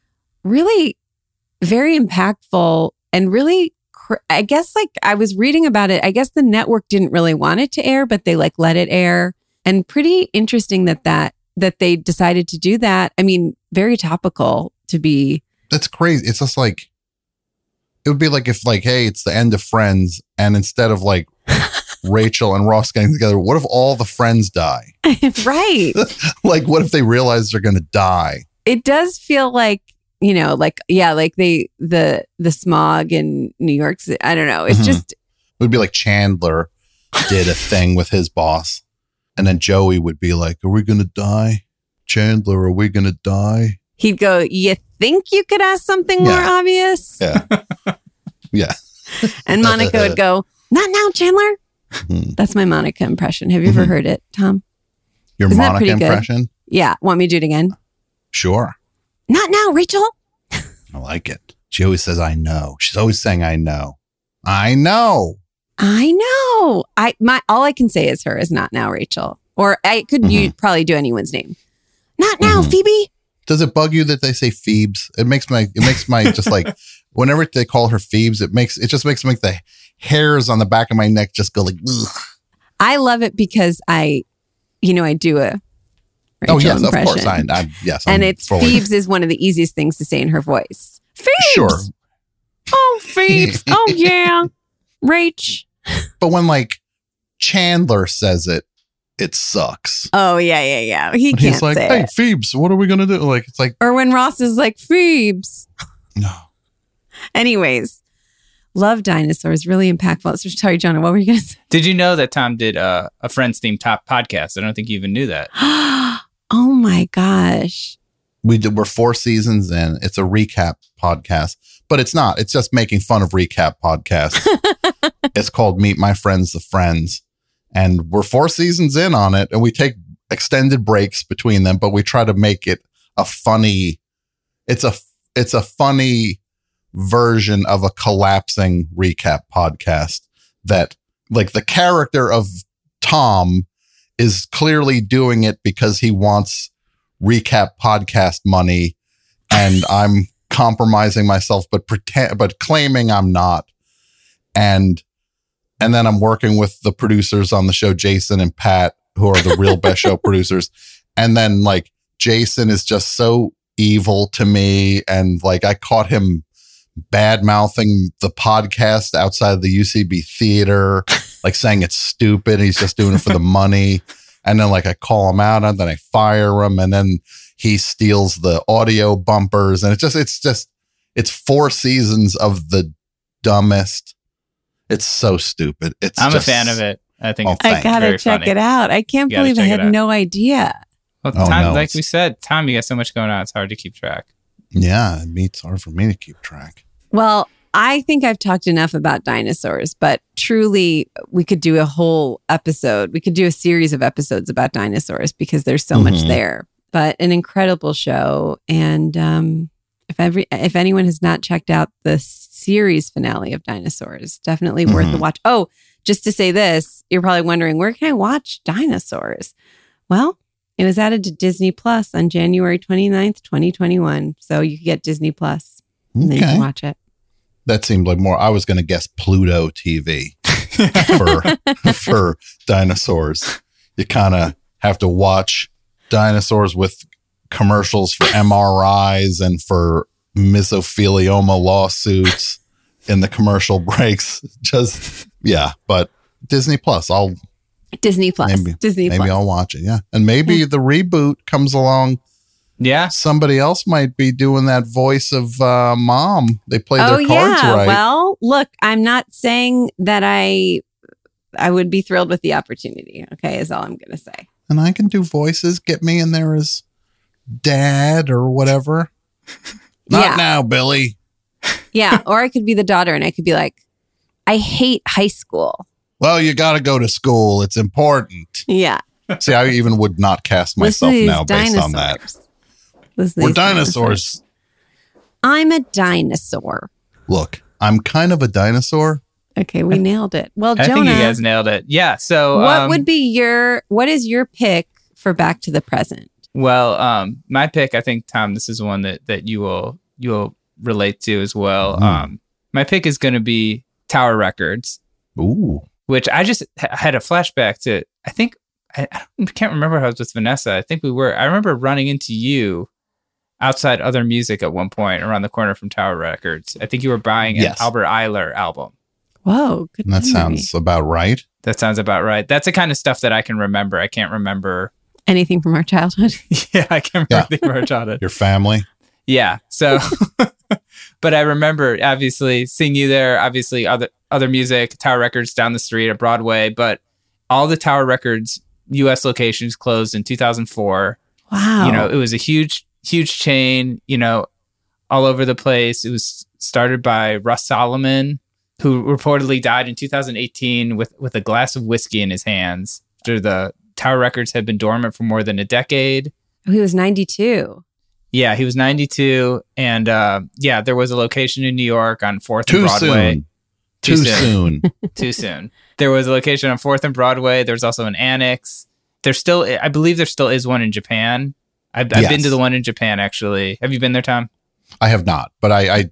really very impactful and really, I guess like I was reading about it. I guess the network didn't really want it to air, but they like let it air. And pretty interesting that they decided to do that. I mean, very topical to be. That's crazy. It's just like, it would be like if like, hey, it's the end of Friends, and instead of like Rachel and Ross getting together, what if all the friends die? Right. Like, what if they realize they're going to die? It does feel like, you know, like, yeah, like the smog in New York City. I don't know. It's just. It would be like Chandler did a thing with his boss. And then Joey would be like, are we going to die? Chandler, are we going to die? He'd go, you think you could ask something more obvious? Yeah. Yeah. And Monica would go, not now, Chandler. That's my Monica impression. Have you ever heard it, Tom? Your Isn't that Monica pretty good? impression? Yeah. Want me to do it again? Sure. Not now, Rachel. I like it. She always says, I know. She's always saying, I know. I know. I know. All I can say is her is not now, Rachel. Or I could you probably do anyone's name. Not now, Phoebe. Does it bug you that they say Phoebes? It makes my just like whenever they call her Phoebes, it just makes the hairs on the back of my neck just go like, ugh. I love it because I do a Rachel yes, impression. of course. Yes. And I'm it's fully- Phoebes is one of the easiest things to say in her voice. Phoebes. Sure. Oh, Phoebes. Oh, yeah. Rach. But when like Chandler says it, it sucks. Oh, yeah. He When can't he's like, say hey, it. Phoebes, what are we going to do? Like, it's like, Or when Ross is like, Phoebes. no. Anyways, love dinosaurs. Really impactful. So, sorry, Jonah, what were you going to say? Did you know that Tom did a Friends themed top podcast? I don't think you even knew that. Oh, my gosh. We're 4 seasons in. It's a recap podcast, but it's not. It's just making fun of recap podcasts. It's called Meet My Friends, the Friends. And we're 4 seasons in on it, and we take extended breaks between them, but we try to make it a funny, it's a funny version of a collapsing recap podcast that like the character of Tom is clearly doing it because he wants recap podcast money, and I'm compromising myself, but claiming I'm not. And then I'm working with the producers on the show, Jason and Pat, who are the real Best Show producers. And then like Jason is just so evil to me. And like I caught him bad mouthing the podcast outside of the UCB theater, like saying it's stupid. He's just doing it for the money. And then like I call him out and then I fire him. And then he steals the audio bumpers. And it's 4 seasons of the dumbest. It's so stupid. I'm a fan of it. I think it's I gotta very check funny. it out. I can't You gotta believe I check had it out. no idea. Well, Oh, Tom, no, like it's- we said, Tom, you got so much going on. It's hard to keep track. Yeah, it's hard for me to keep track. Well, I think I've talked enough about dinosaurs, but truly we could do a whole episode. We could do a series of episodes about dinosaurs because there's so much there. But an incredible show. And if anyone has not checked out the series finale of Dinosaurs, definitely worth the watch. Oh, just to say this, you're probably wondering, where can I watch Dinosaurs? Well, it was added to Disney Plus on January 29th, 2021. So you can get Disney Plus and then you can watch it. That seemed like more. I was going to guess Pluto TV for dinosaurs. You kind of have to watch dinosaurs with commercials for MRIs and for mesothelioma lawsuits in the commercial breaks. Just, yeah. But Disney Plus, Disney Plus. Maybe I'll watch it. Yeah. And maybe the reboot comes along. Yeah. Somebody else might be doing that voice of mom. They play their cards right. Well, look, I'm not saying that I would be thrilled with the opportunity. Okay, is all I'm going to say. And I can do voices. Get me in there as dad or whatever. Not now, Billy. Yeah. Or I could be the daughter and I could be like, I hate high school. Well, you got to go to school. It's important. Yeah. See, I even would not cast myself now based on that. We're dinosaurs. I'm a dinosaur. Look, I'm kind of a dinosaur. Okay, we nailed it. Well, Jonah, I think you guys nailed it. Yeah. So, what is your pick for Back to the Present? Well, my pick, I think, Tom, this is one that you will relate to as well. My pick is going to be Tower Records. Ooh. Which I just had a flashback to. I think I can't remember how I was with Vanessa. I think we were. I remember running into you outside Other Music at one point around the corner from Tower Records. I think you were buying an Albert Ayler album. Whoa, good memory. That sounds about right. That sounds about right. That's the kind of stuff that I can remember. I can't remember anything from our childhood. Yeah, I can't remember anything from our childhood. Your family. Yeah. So, but I remember obviously seeing you there. Obviously, other music, Tower Records down the street at Broadway. But all the Tower Records U.S. locations closed in 2004. Wow. You know, it was a huge chain. You know, all over the place. It was started by Russ Solomon, who reportedly died in 2018 with a glass of whiskey in his hands after the Tower Records had been dormant for more than a decade. Oh, he was 92. Yeah, he was 92. And there was a location in New York on 4th and Broadway. Too soon. Too soon. There was a location on 4th and Broadway. There's also an annex. I believe there still is one in Japan. I've been to the one in Japan, actually. Have you been there, Tom? I have not, but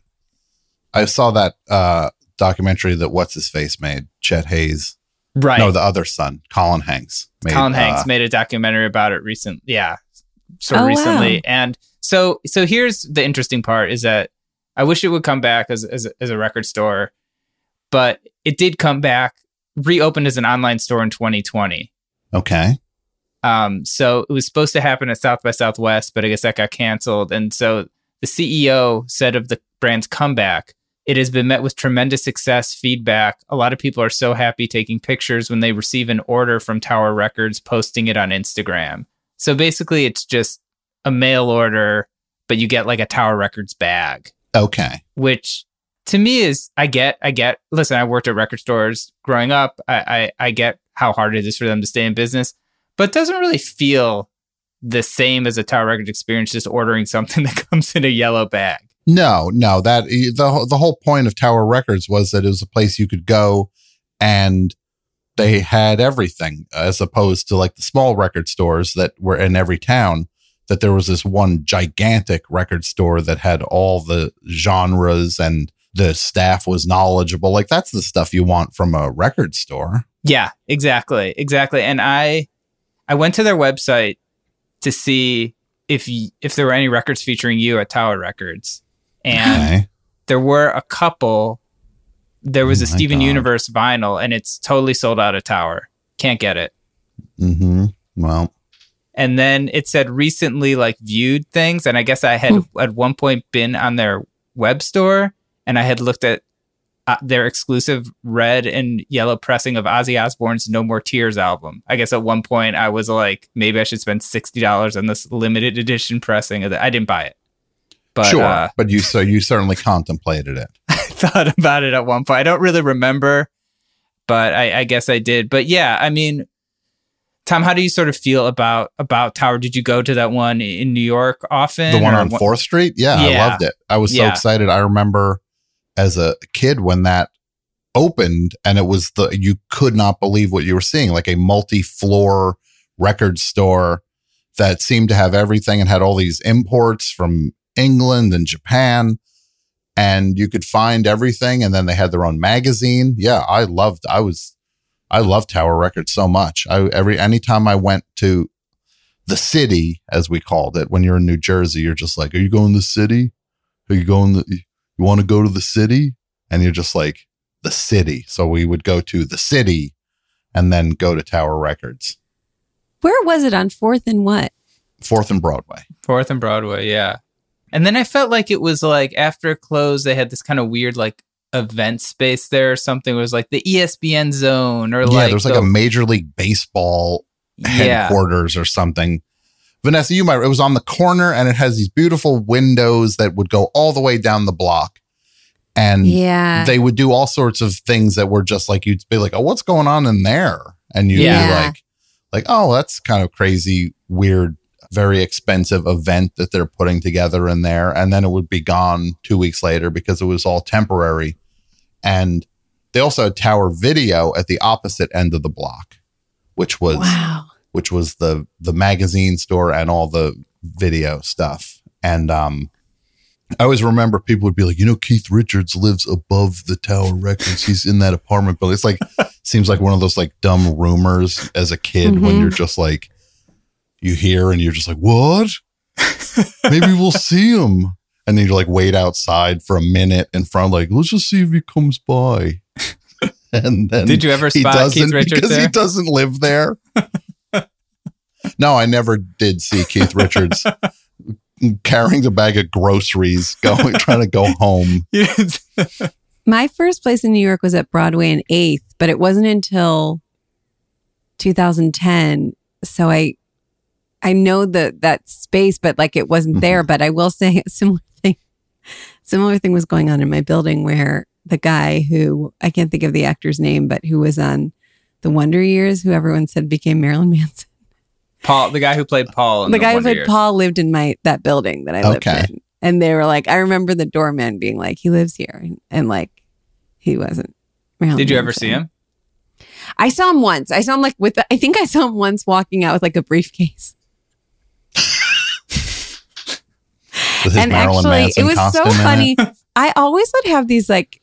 I saw that documentary that What's-His-Face made, Chet Hayes. Right. No, the other son, Colin Hanks. Hanks made a documentary about it recently. Yeah. Recently. Wow. And so here's the interesting part is that I wish it would come back as a record store, but it did come back, reopened as an online store in 2020. Okay. So it was supposed to happen at South by Southwest, but I guess that got canceled. And so the CEO said of the brand's comeback, it has been met with tremendous success, feedback. A lot of people are so happy taking pictures when they receive an order from Tower Records, posting it on Instagram. So basically it's just a mail order, but you get like a Tower Records bag. Okay. Which to me is, I get, listen, I worked at record stores growing up. I get how hard it is for them to stay in business, but it doesn't really feel the same as a Tower Records experience, just ordering something that comes in a yellow bag. No, that the whole point of Tower Records was that it was a place you could go and they had everything, as opposed to like the small record stores that were in every town, that there was this one gigantic record store that had all the genres and the staff was knowledgeable. Like that's the stuff you want from a record store. Yeah, exactly. And I went to their website to see if there were any records featuring you at Tower Records. And there were a couple. There was a Steven Universe vinyl, and it's totally sold out of Tower. Can't get it. Mm-hmm. Well. And then it said recently, like, viewed things. And I guess I had at one point been on their web store, and I had looked at their exclusive red and yellow pressing of Ozzy Osbourne's No More Tears album. I guess at one point I was like, maybe I should spend $60 on this limited edition pressing. I didn't buy it. But, sure, but you certainly contemplated it. I thought about it at one point. I don't really remember, but I guess I did. But yeah, I mean, Tom, how do you sort of feel about Tower? Did you go to that one in New York often? The one on 4th Street? Yeah, I loved it. I was so excited. I remember as a kid when that opened, and it was you could not believe what you were seeing, like a multi-floor record store that seemed to have everything and had all these imports from England and Japan, and you could find everything. And then they had their own magazine. Yeah, I loved Tower Records so much. Anytime I went to the city, as we called it, when you're in New Jersey, you're just like, are you going to the city? You want to go to the city? And you're just like, the city. So we would go to the city and then go to Tower Records. Where was it on 4th and what? 4th and Broadway. 4th and Broadway, yeah. And then I felt like it was like after it closed, they had this kind of weird like event space there or something. It was like the ESPN zone or like there's like a Major League Baseball headquarters or something. Vanessa, it was on the corner and it has these beautiful windows that would go all the way down the block. And they would do all sorts of things that were just like, you'd be like, oh, what's going on in there? And you'd be like, oh, that's kind of crazy, weird, very expensive event that they're putting together in there. And then it would be gone 2 weeks later because it was all temporary. And they also had Tower Video at the opposite end of the block, which was the magazine store and all the video stuff. And I always remember people would be like, Keith Richards lives above the Tower Records. He's in that apartment building. It's like, seems like one of those like dumb rumors as a kid when you're just like, you hear and you're just like, what? Maybe we'll see him. And then you like wait outside for a minute in front, like, let's just see if he comes by. And then did you ever spot Keith Richards because there? He doesn't live there. No, I never did see Keith Richards carrying a bag of groceries, trying to go home. My first place in New York was at Broadway and 8th, but it wasn't until 2010. So I know that space, but like it wasn't there. But I will say a similar thing was going on in my building where the guy who, I can't think of the actor's name, but who was on The Wonder Years, who everyone said became Marilyn Manson. Paul, the guy who played Paul. The guy who played Paul lived in that building that I lived in. And they were like, I remember the doorman being like, he lives here. And like, he wasn't. Did you ever see him? I saw him once. I saw him like I think I saw him once walking out with like a briefcase. With his and Marilyn actually, Manson it was so costume funny. I always would have these like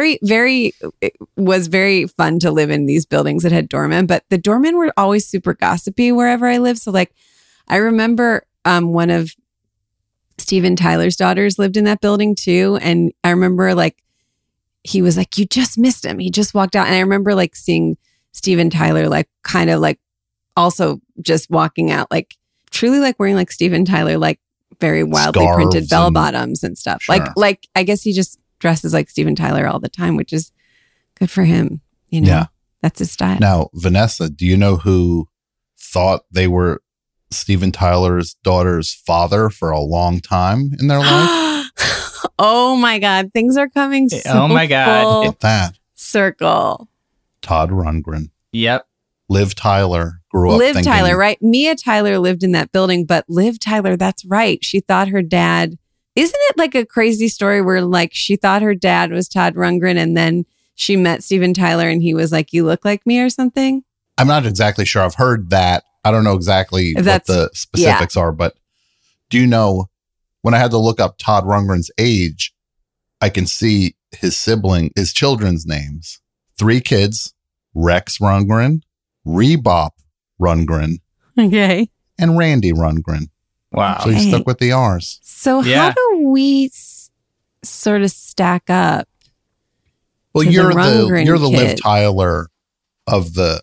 it was very fun to live in these buildings that had doormen, but the doormen were always super gossipy wherever I lived. So like, I remember one of Steven Tyler's daughters lived in that building too. And I remember like, he was like, you just missed him. He just walked out. And I remember like seeing Steven Tyler, like kind of like also just walking out, like truly like wearing like Steven Tyler, like very wildly Scarves printed bell bottoms and stuff. Sure. Like I guess he just dresses like Steven Tyler all the time, which is good for him. Yeah. That's his style. Now, Vanessa, do you know who thought they were Steven Tyler's daughter's father for a long time in their life? Oh my God. Things are coming so Oh my God. full Get that. circle. Todd Rundgren. Yep. Liv Tyler grew up Liv thinking, Tyler, right? Mia Tyler lived in that building, but Liv Tyler, that's right. She thought her dad, isn't it like a crazy story where like she thought her dad was Todd Rundgren and then she met Steven Tyler and he was like, you look like me or something? I'm not exactly sure. I've heard that. I don't know exactly what the specifics are, but do you know when I had to look up Todd Rundgren's age, I can see his children's names. 3 kids, Rex Rundgren, Rebop Rundgren, Okay. and Randy Rundgren. Wow. So he stuck with the R's. So how do we sort of stack up? Well, to you're the Rundgren the Liv kid? Tyler of the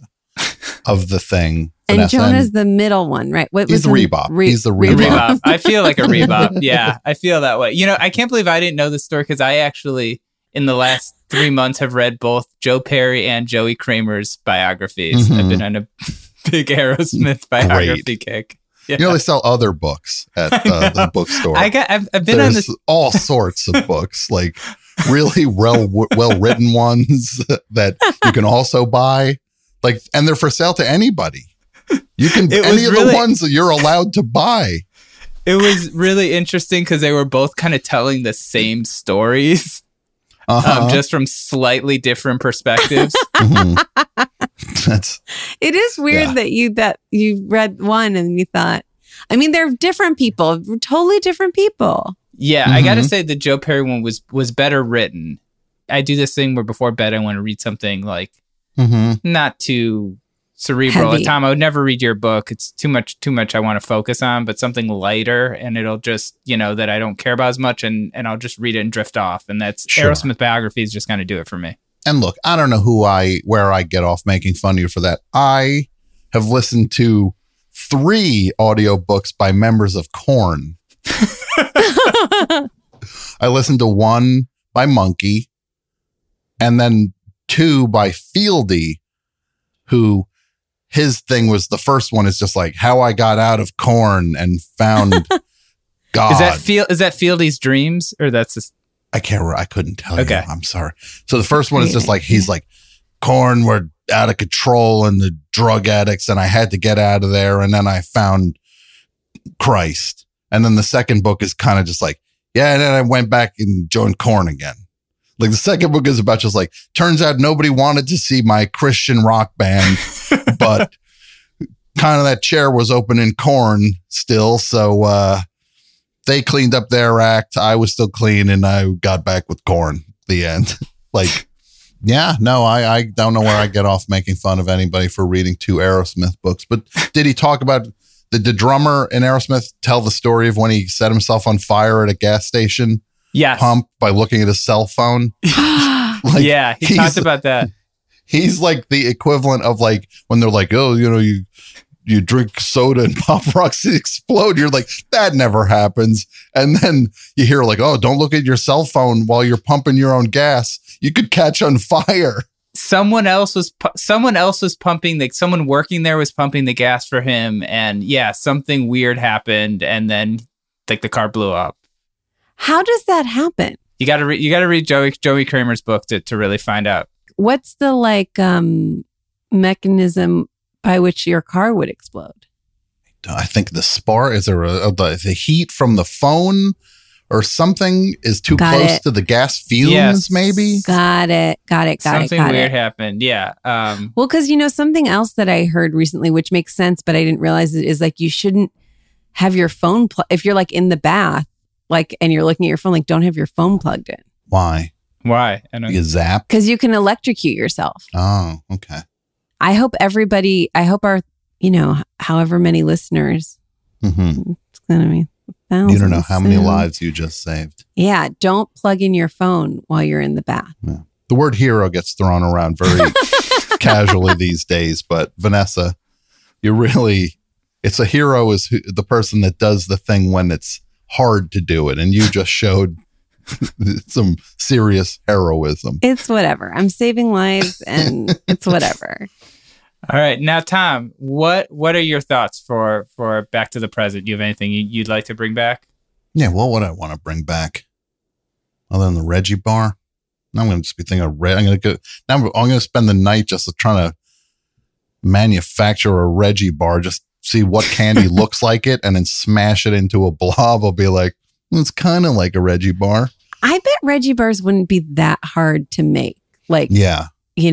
thing. And Vanessa, Jonah's the middle one, right? What he's was the his- Rebop. He's the Rebop. Rebop. I feel like a Rebop. Yeah, I feel that way. I can't believe I didn't know this story because I actually, in the last 3 months, have read both Joe Perry and Joey Kramer's biographies. Mhm. I've been on a big Aerosmith biography kick. Yeah. They sell other books at the bookstore. I've been There's on this. all sorts of books, like really well written ones that you can also buy, like, and they're for sale to anybody. You can any of the ones that you're allowed to buy. It was really interesting because they were both kind of telling the same stories, just from slightly different perspectives. Mhm. It is weird that you read one and you thought, I mean, they're different people, totally different people. Yeah, I got to say the Joe Perry one was better written. I do this thing where before bed I want to read something like not too cerebral. Heavy. Tom, I would never read your book. It's too much I want to focus on, but something lighter, and it'll just, that I don't care about as much, and I'll just read it and drift off. And that's Sure. Aerosmith biography is just going to do it for me. And look, I don't know where I get off making fun of you for that. I have listened to 3 audiobooks by members of Korn. I listened to 1 by Monkey and then 2 by Fieldy, who his thing was, the first one is just like how I got out of Korn and found God. Is that Fieldy's Dreams, or that's just... I can't remember. I couldn't tell you. Okay. I'm sorry. So the first one is just like, he's like, Korn were out of control and the drug addicts, and I had to get out of there. And then I found Christ. And then the second book is kind of just like, yeah, and then I went back and joined Korn again. Like the second book is about just like, turns out nobody wanted to see my Christian rock band, but kind of that chair was open in Korn still. So they cleaned up their act. I was still clean and I got back with Korn. The end. Like, yeah, no, I don't know where I get off making fun of anybody for reading 2 Aerosmith books. But did he talk about the drummer in Aerosmith tell the story of when he set himself on fire at a gas station? Yes. Pump by looking at his cell phone. Like, yeah, he talked about that. He's like the equivalent of like when they're like, oh, you drink soda and Pop Rocks explode. You're like, that never happens. And then you hear like, oh, don't look at your cell phone while you're pumping your own gas. You could catch on fire. Someone else was pumping someone working there was pumping the gas for him, and yeah, something weird happened, and then like the car blew up. How does that happen? You got to read Joey Kramer's book to really find out. What's the mechanism by which your car would explode? I think the spark, is there the heat from the phone or something is too close to the gas fumes, maybe? Got it. Something weird happened. Yeah. Well, because, something else that I heard recently, which makes sense, but I didn't realize it, is like you shouldn't have your phone, if you're like in the bath, like, and you're looking at your phone, like don't have your phone plugged in. Why? I don't You zap? Because you can electrocute yourself. Oh, okay. I hope our, however many listeners, Mm-hmm. it's going to be thousands. You don't know how many soon. lives you just saved. Yeah. Don't plug in your phone while you're in the bath. Yeah. The word hero gets thrown around very casually these days, but Vanessa, it's a hero is the person that does the thing when it's hard to do it. And you just showed some serious heroism. It's whatever. I'm saving lives and it's whatever. All right. Now, Tom, what are your thoughts for Back to the Present? Do you have anything you'd like to bring back? Yeah, what would I want to bring back? Other than the Reggie bar? Now I'm going to just be thinking of I'm going to spend the night just trying to manufacture a Reggie bar, just see what candy looks like it, and then smash it into a blob. I'll be like, it's kind of like a Reggie bar. I bet Reggie bars wouldn't be that hard to make. Like, yeah,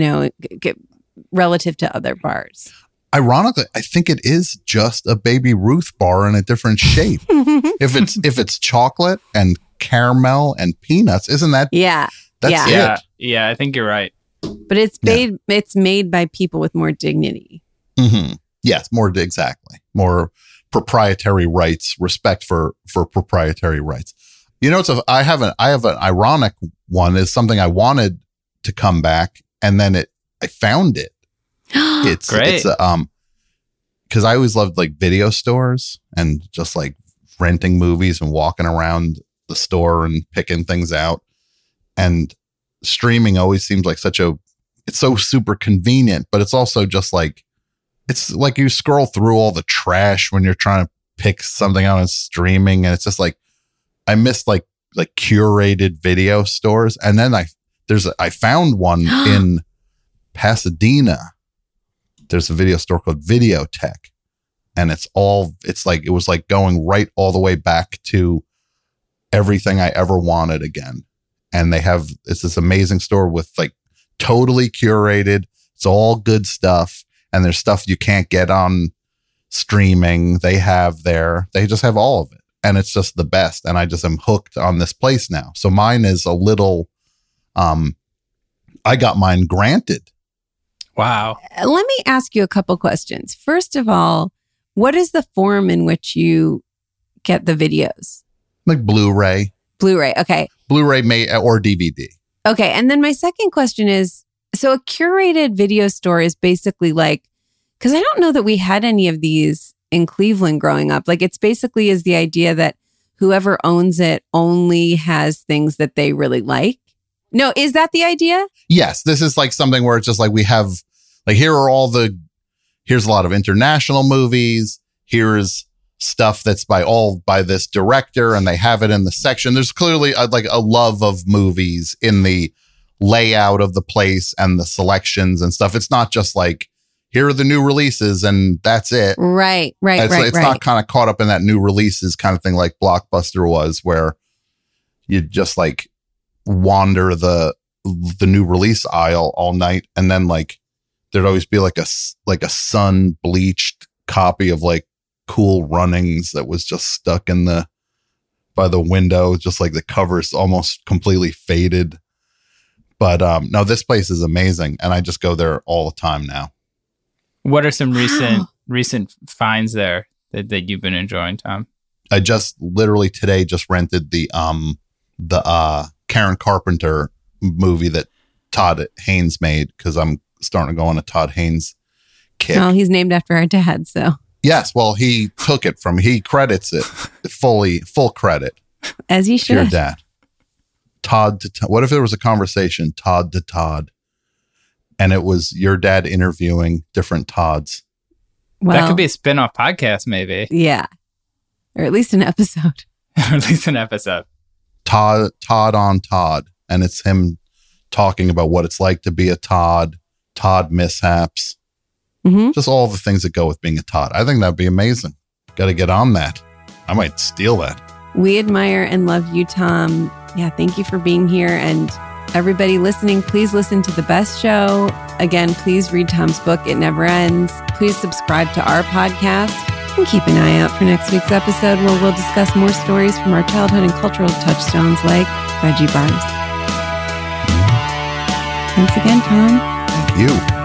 relative to other bars. Ironically, I think it is just a Baby Ruth bar in a different shape. if it's chocolate and caramel and peanuts, isn't that? Yeah, that's it. Yeah, I think you're right. But it's made by people with more dignity. Mm-hmm. Yes, more proprietary rights, respect for proprietary rights. I have an ironic one. Is something I wanted to come back, and then I found it. It's great. Because I always loved like video stores and just like renting movies and walking around the store and picking things out. And streaming always seems like it's so super convenient, but it's also just like, it's like you scroll through all the trash when you're trying to pick something out on streaming. And it's just like, I missed like curated video stores. And then I found one in Pasadena. There's a video store called Videotech. And it was like going right all the way back to everything I ever wanted again. And it's this amazing store with like totally curated. It's all good stuff. And there's stuff you can't get on streaming. They just have all of it. And it's just the best. And I just am hooked on this place now. So mine is a little, I got mine granted. Wow. Let me ask you a couple questions. First of all, what is the form in which you get the videos? Like Blu-ray. Blu-ray. Okay. Blu-ray or DVD. Okay. And then my second question is, so a curated video store is basically like, because I don't know that we had any of these in Cleveland growing up. Like it's basically is the idea that whoever owns it only has things that they really like. No, is that the idea? Yes. This is like something where it's just like we have, like here's a lot of international movies. Here's stuff that's by this director and they have it in the section. There's clearly a love of movies in the layout of the place and the selections and stuff. It's not just like, here are the new releases and that's it. Right. It's not kind of caught up in that new releases kind of thing like Blockbuster was, where you just like wander the new release aisle all night. And then like, there'd always be like a sun bleached copy of like Cool Runnings that was just stuck by the window, just like the cover's almost completely faded. But no, this place is amazing, and I just go there all the time now. What are some recent finds there that you've been enjoying, Tom? I just literally today just rented the Karen Carpenter movie that Todd Haynes made, because I'm starting to go on a Todd Haynes kick. Well, he's named after our dad, so. Yes, well, he took it he credits it full credit. As he should. Your dad. Todd to Todd. What if there was a conversation, Todd to Todd, and it was your dad interviewing different Todds? Well, that could be a spin-off podcast, maybe. Yeah. Or at least an episode. Todd on Todd. And it's him talking about what it's like to be a Todd mishaps. Mm-hmm. Just all the things that go with being a Todd. I think that'd be amazing. Got to get on that. I might steal that. We admire and love you, Tom. Yeah, thank you for being here. And everybody listening, please listen to The Best Show. Again, please read Tom's book, It Never Ends. Please subscribe to our podcast. And keep an eye out for next week's episode, where we'll discuss more stories from our childhood and cultural touchstones like Reggie Bars. Thanks again, Tom. Thank you.